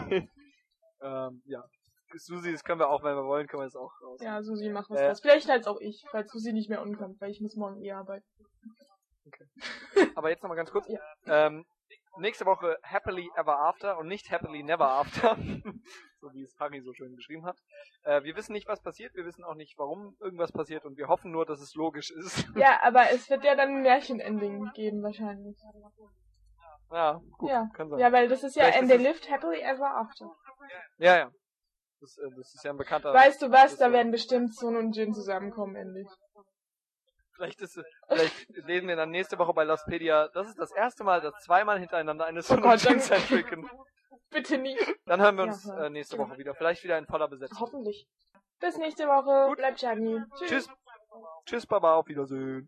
Ja. Susi, das können wir auch, wenn wir wollen, können wir das auch raus. Ja, Susi macht was draus. Vielleicht halt auch ich, falls Susi nicht mehr umkommt, weil ich muss morgen arbeiten. Aber jetzt nochmal ganz kurz. Ja. Nächste Woche Happily Ever After und nicht Happily Never After. So wie es Harry so schön geschrieben hat. Wir wissen nicht, was passiert. Wir wissen auch nicht, warum irgendwas passiert. Und wir hoffen nur, dass es logisch ist. Ja, aber es wird ja dann ein Märchen-Ending geben, wahrscheinlich. Ja, gut. Ja. Kann sein. Ja, weil das ist ja Vielleicht And ist They es- Lived Happily Ever After. Ja. Das ist ja ein bekannter... Weißt du was, da das- werden bestimmt Sun und Jin zusammenkommen, endlich. Vielleicht lesen wir dann nächste Woche bei Lostpedia. Das ist das erste Mal, dass zweimal hintereinander eine Sun Gott, und Jin dann- Centric. Bitte nicht. Dann hören wir Ja, uns ja. nächste Woche wieder. Vielleicht wieder in voller Besetzung. Hoffentlich. Bis nächste Woche. Gut. Bleibt shiny. Tschüss. Tschüss, Baba. Auf Wiedersehen.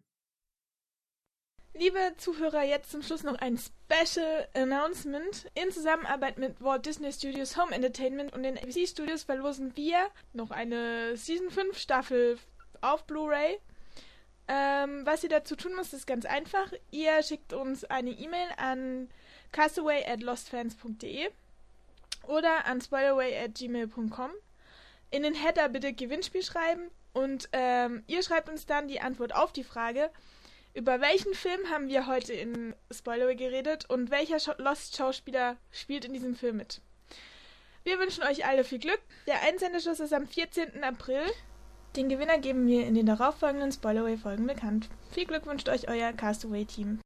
Liebe Zuhörer, jetzt zum Schluss noch ein Special Announcement. In Zusammenarbeit mit Walt Disney Studios Home Entertainment und den ABC Studios verlosen wir noch eine Season 5 Staffel auf Blu-ray. Was ihr dazu tun müsst, ist ganz einfach. Ihr schickt uns eine E-Mail an castaway@lostfans.de oder an spoilerway@gmail.com. In den Header bitte Gewinnspiel schreiben und ihr schreibt uns dann die Antwort auf die Frage: Über welchen Film haben wir heute in Spoilerway geredet und welcher Lost-Schauspieler spielt in diesem Film mit? Wir wünschen euch alle viel Glück. Der Einsendeschluss ist am 14. April. Den Gewinner geben wir in den darauffolgenden Spoilerway-Folgen bekannt. Viel Glück wünscht euch euer Castaway-Team.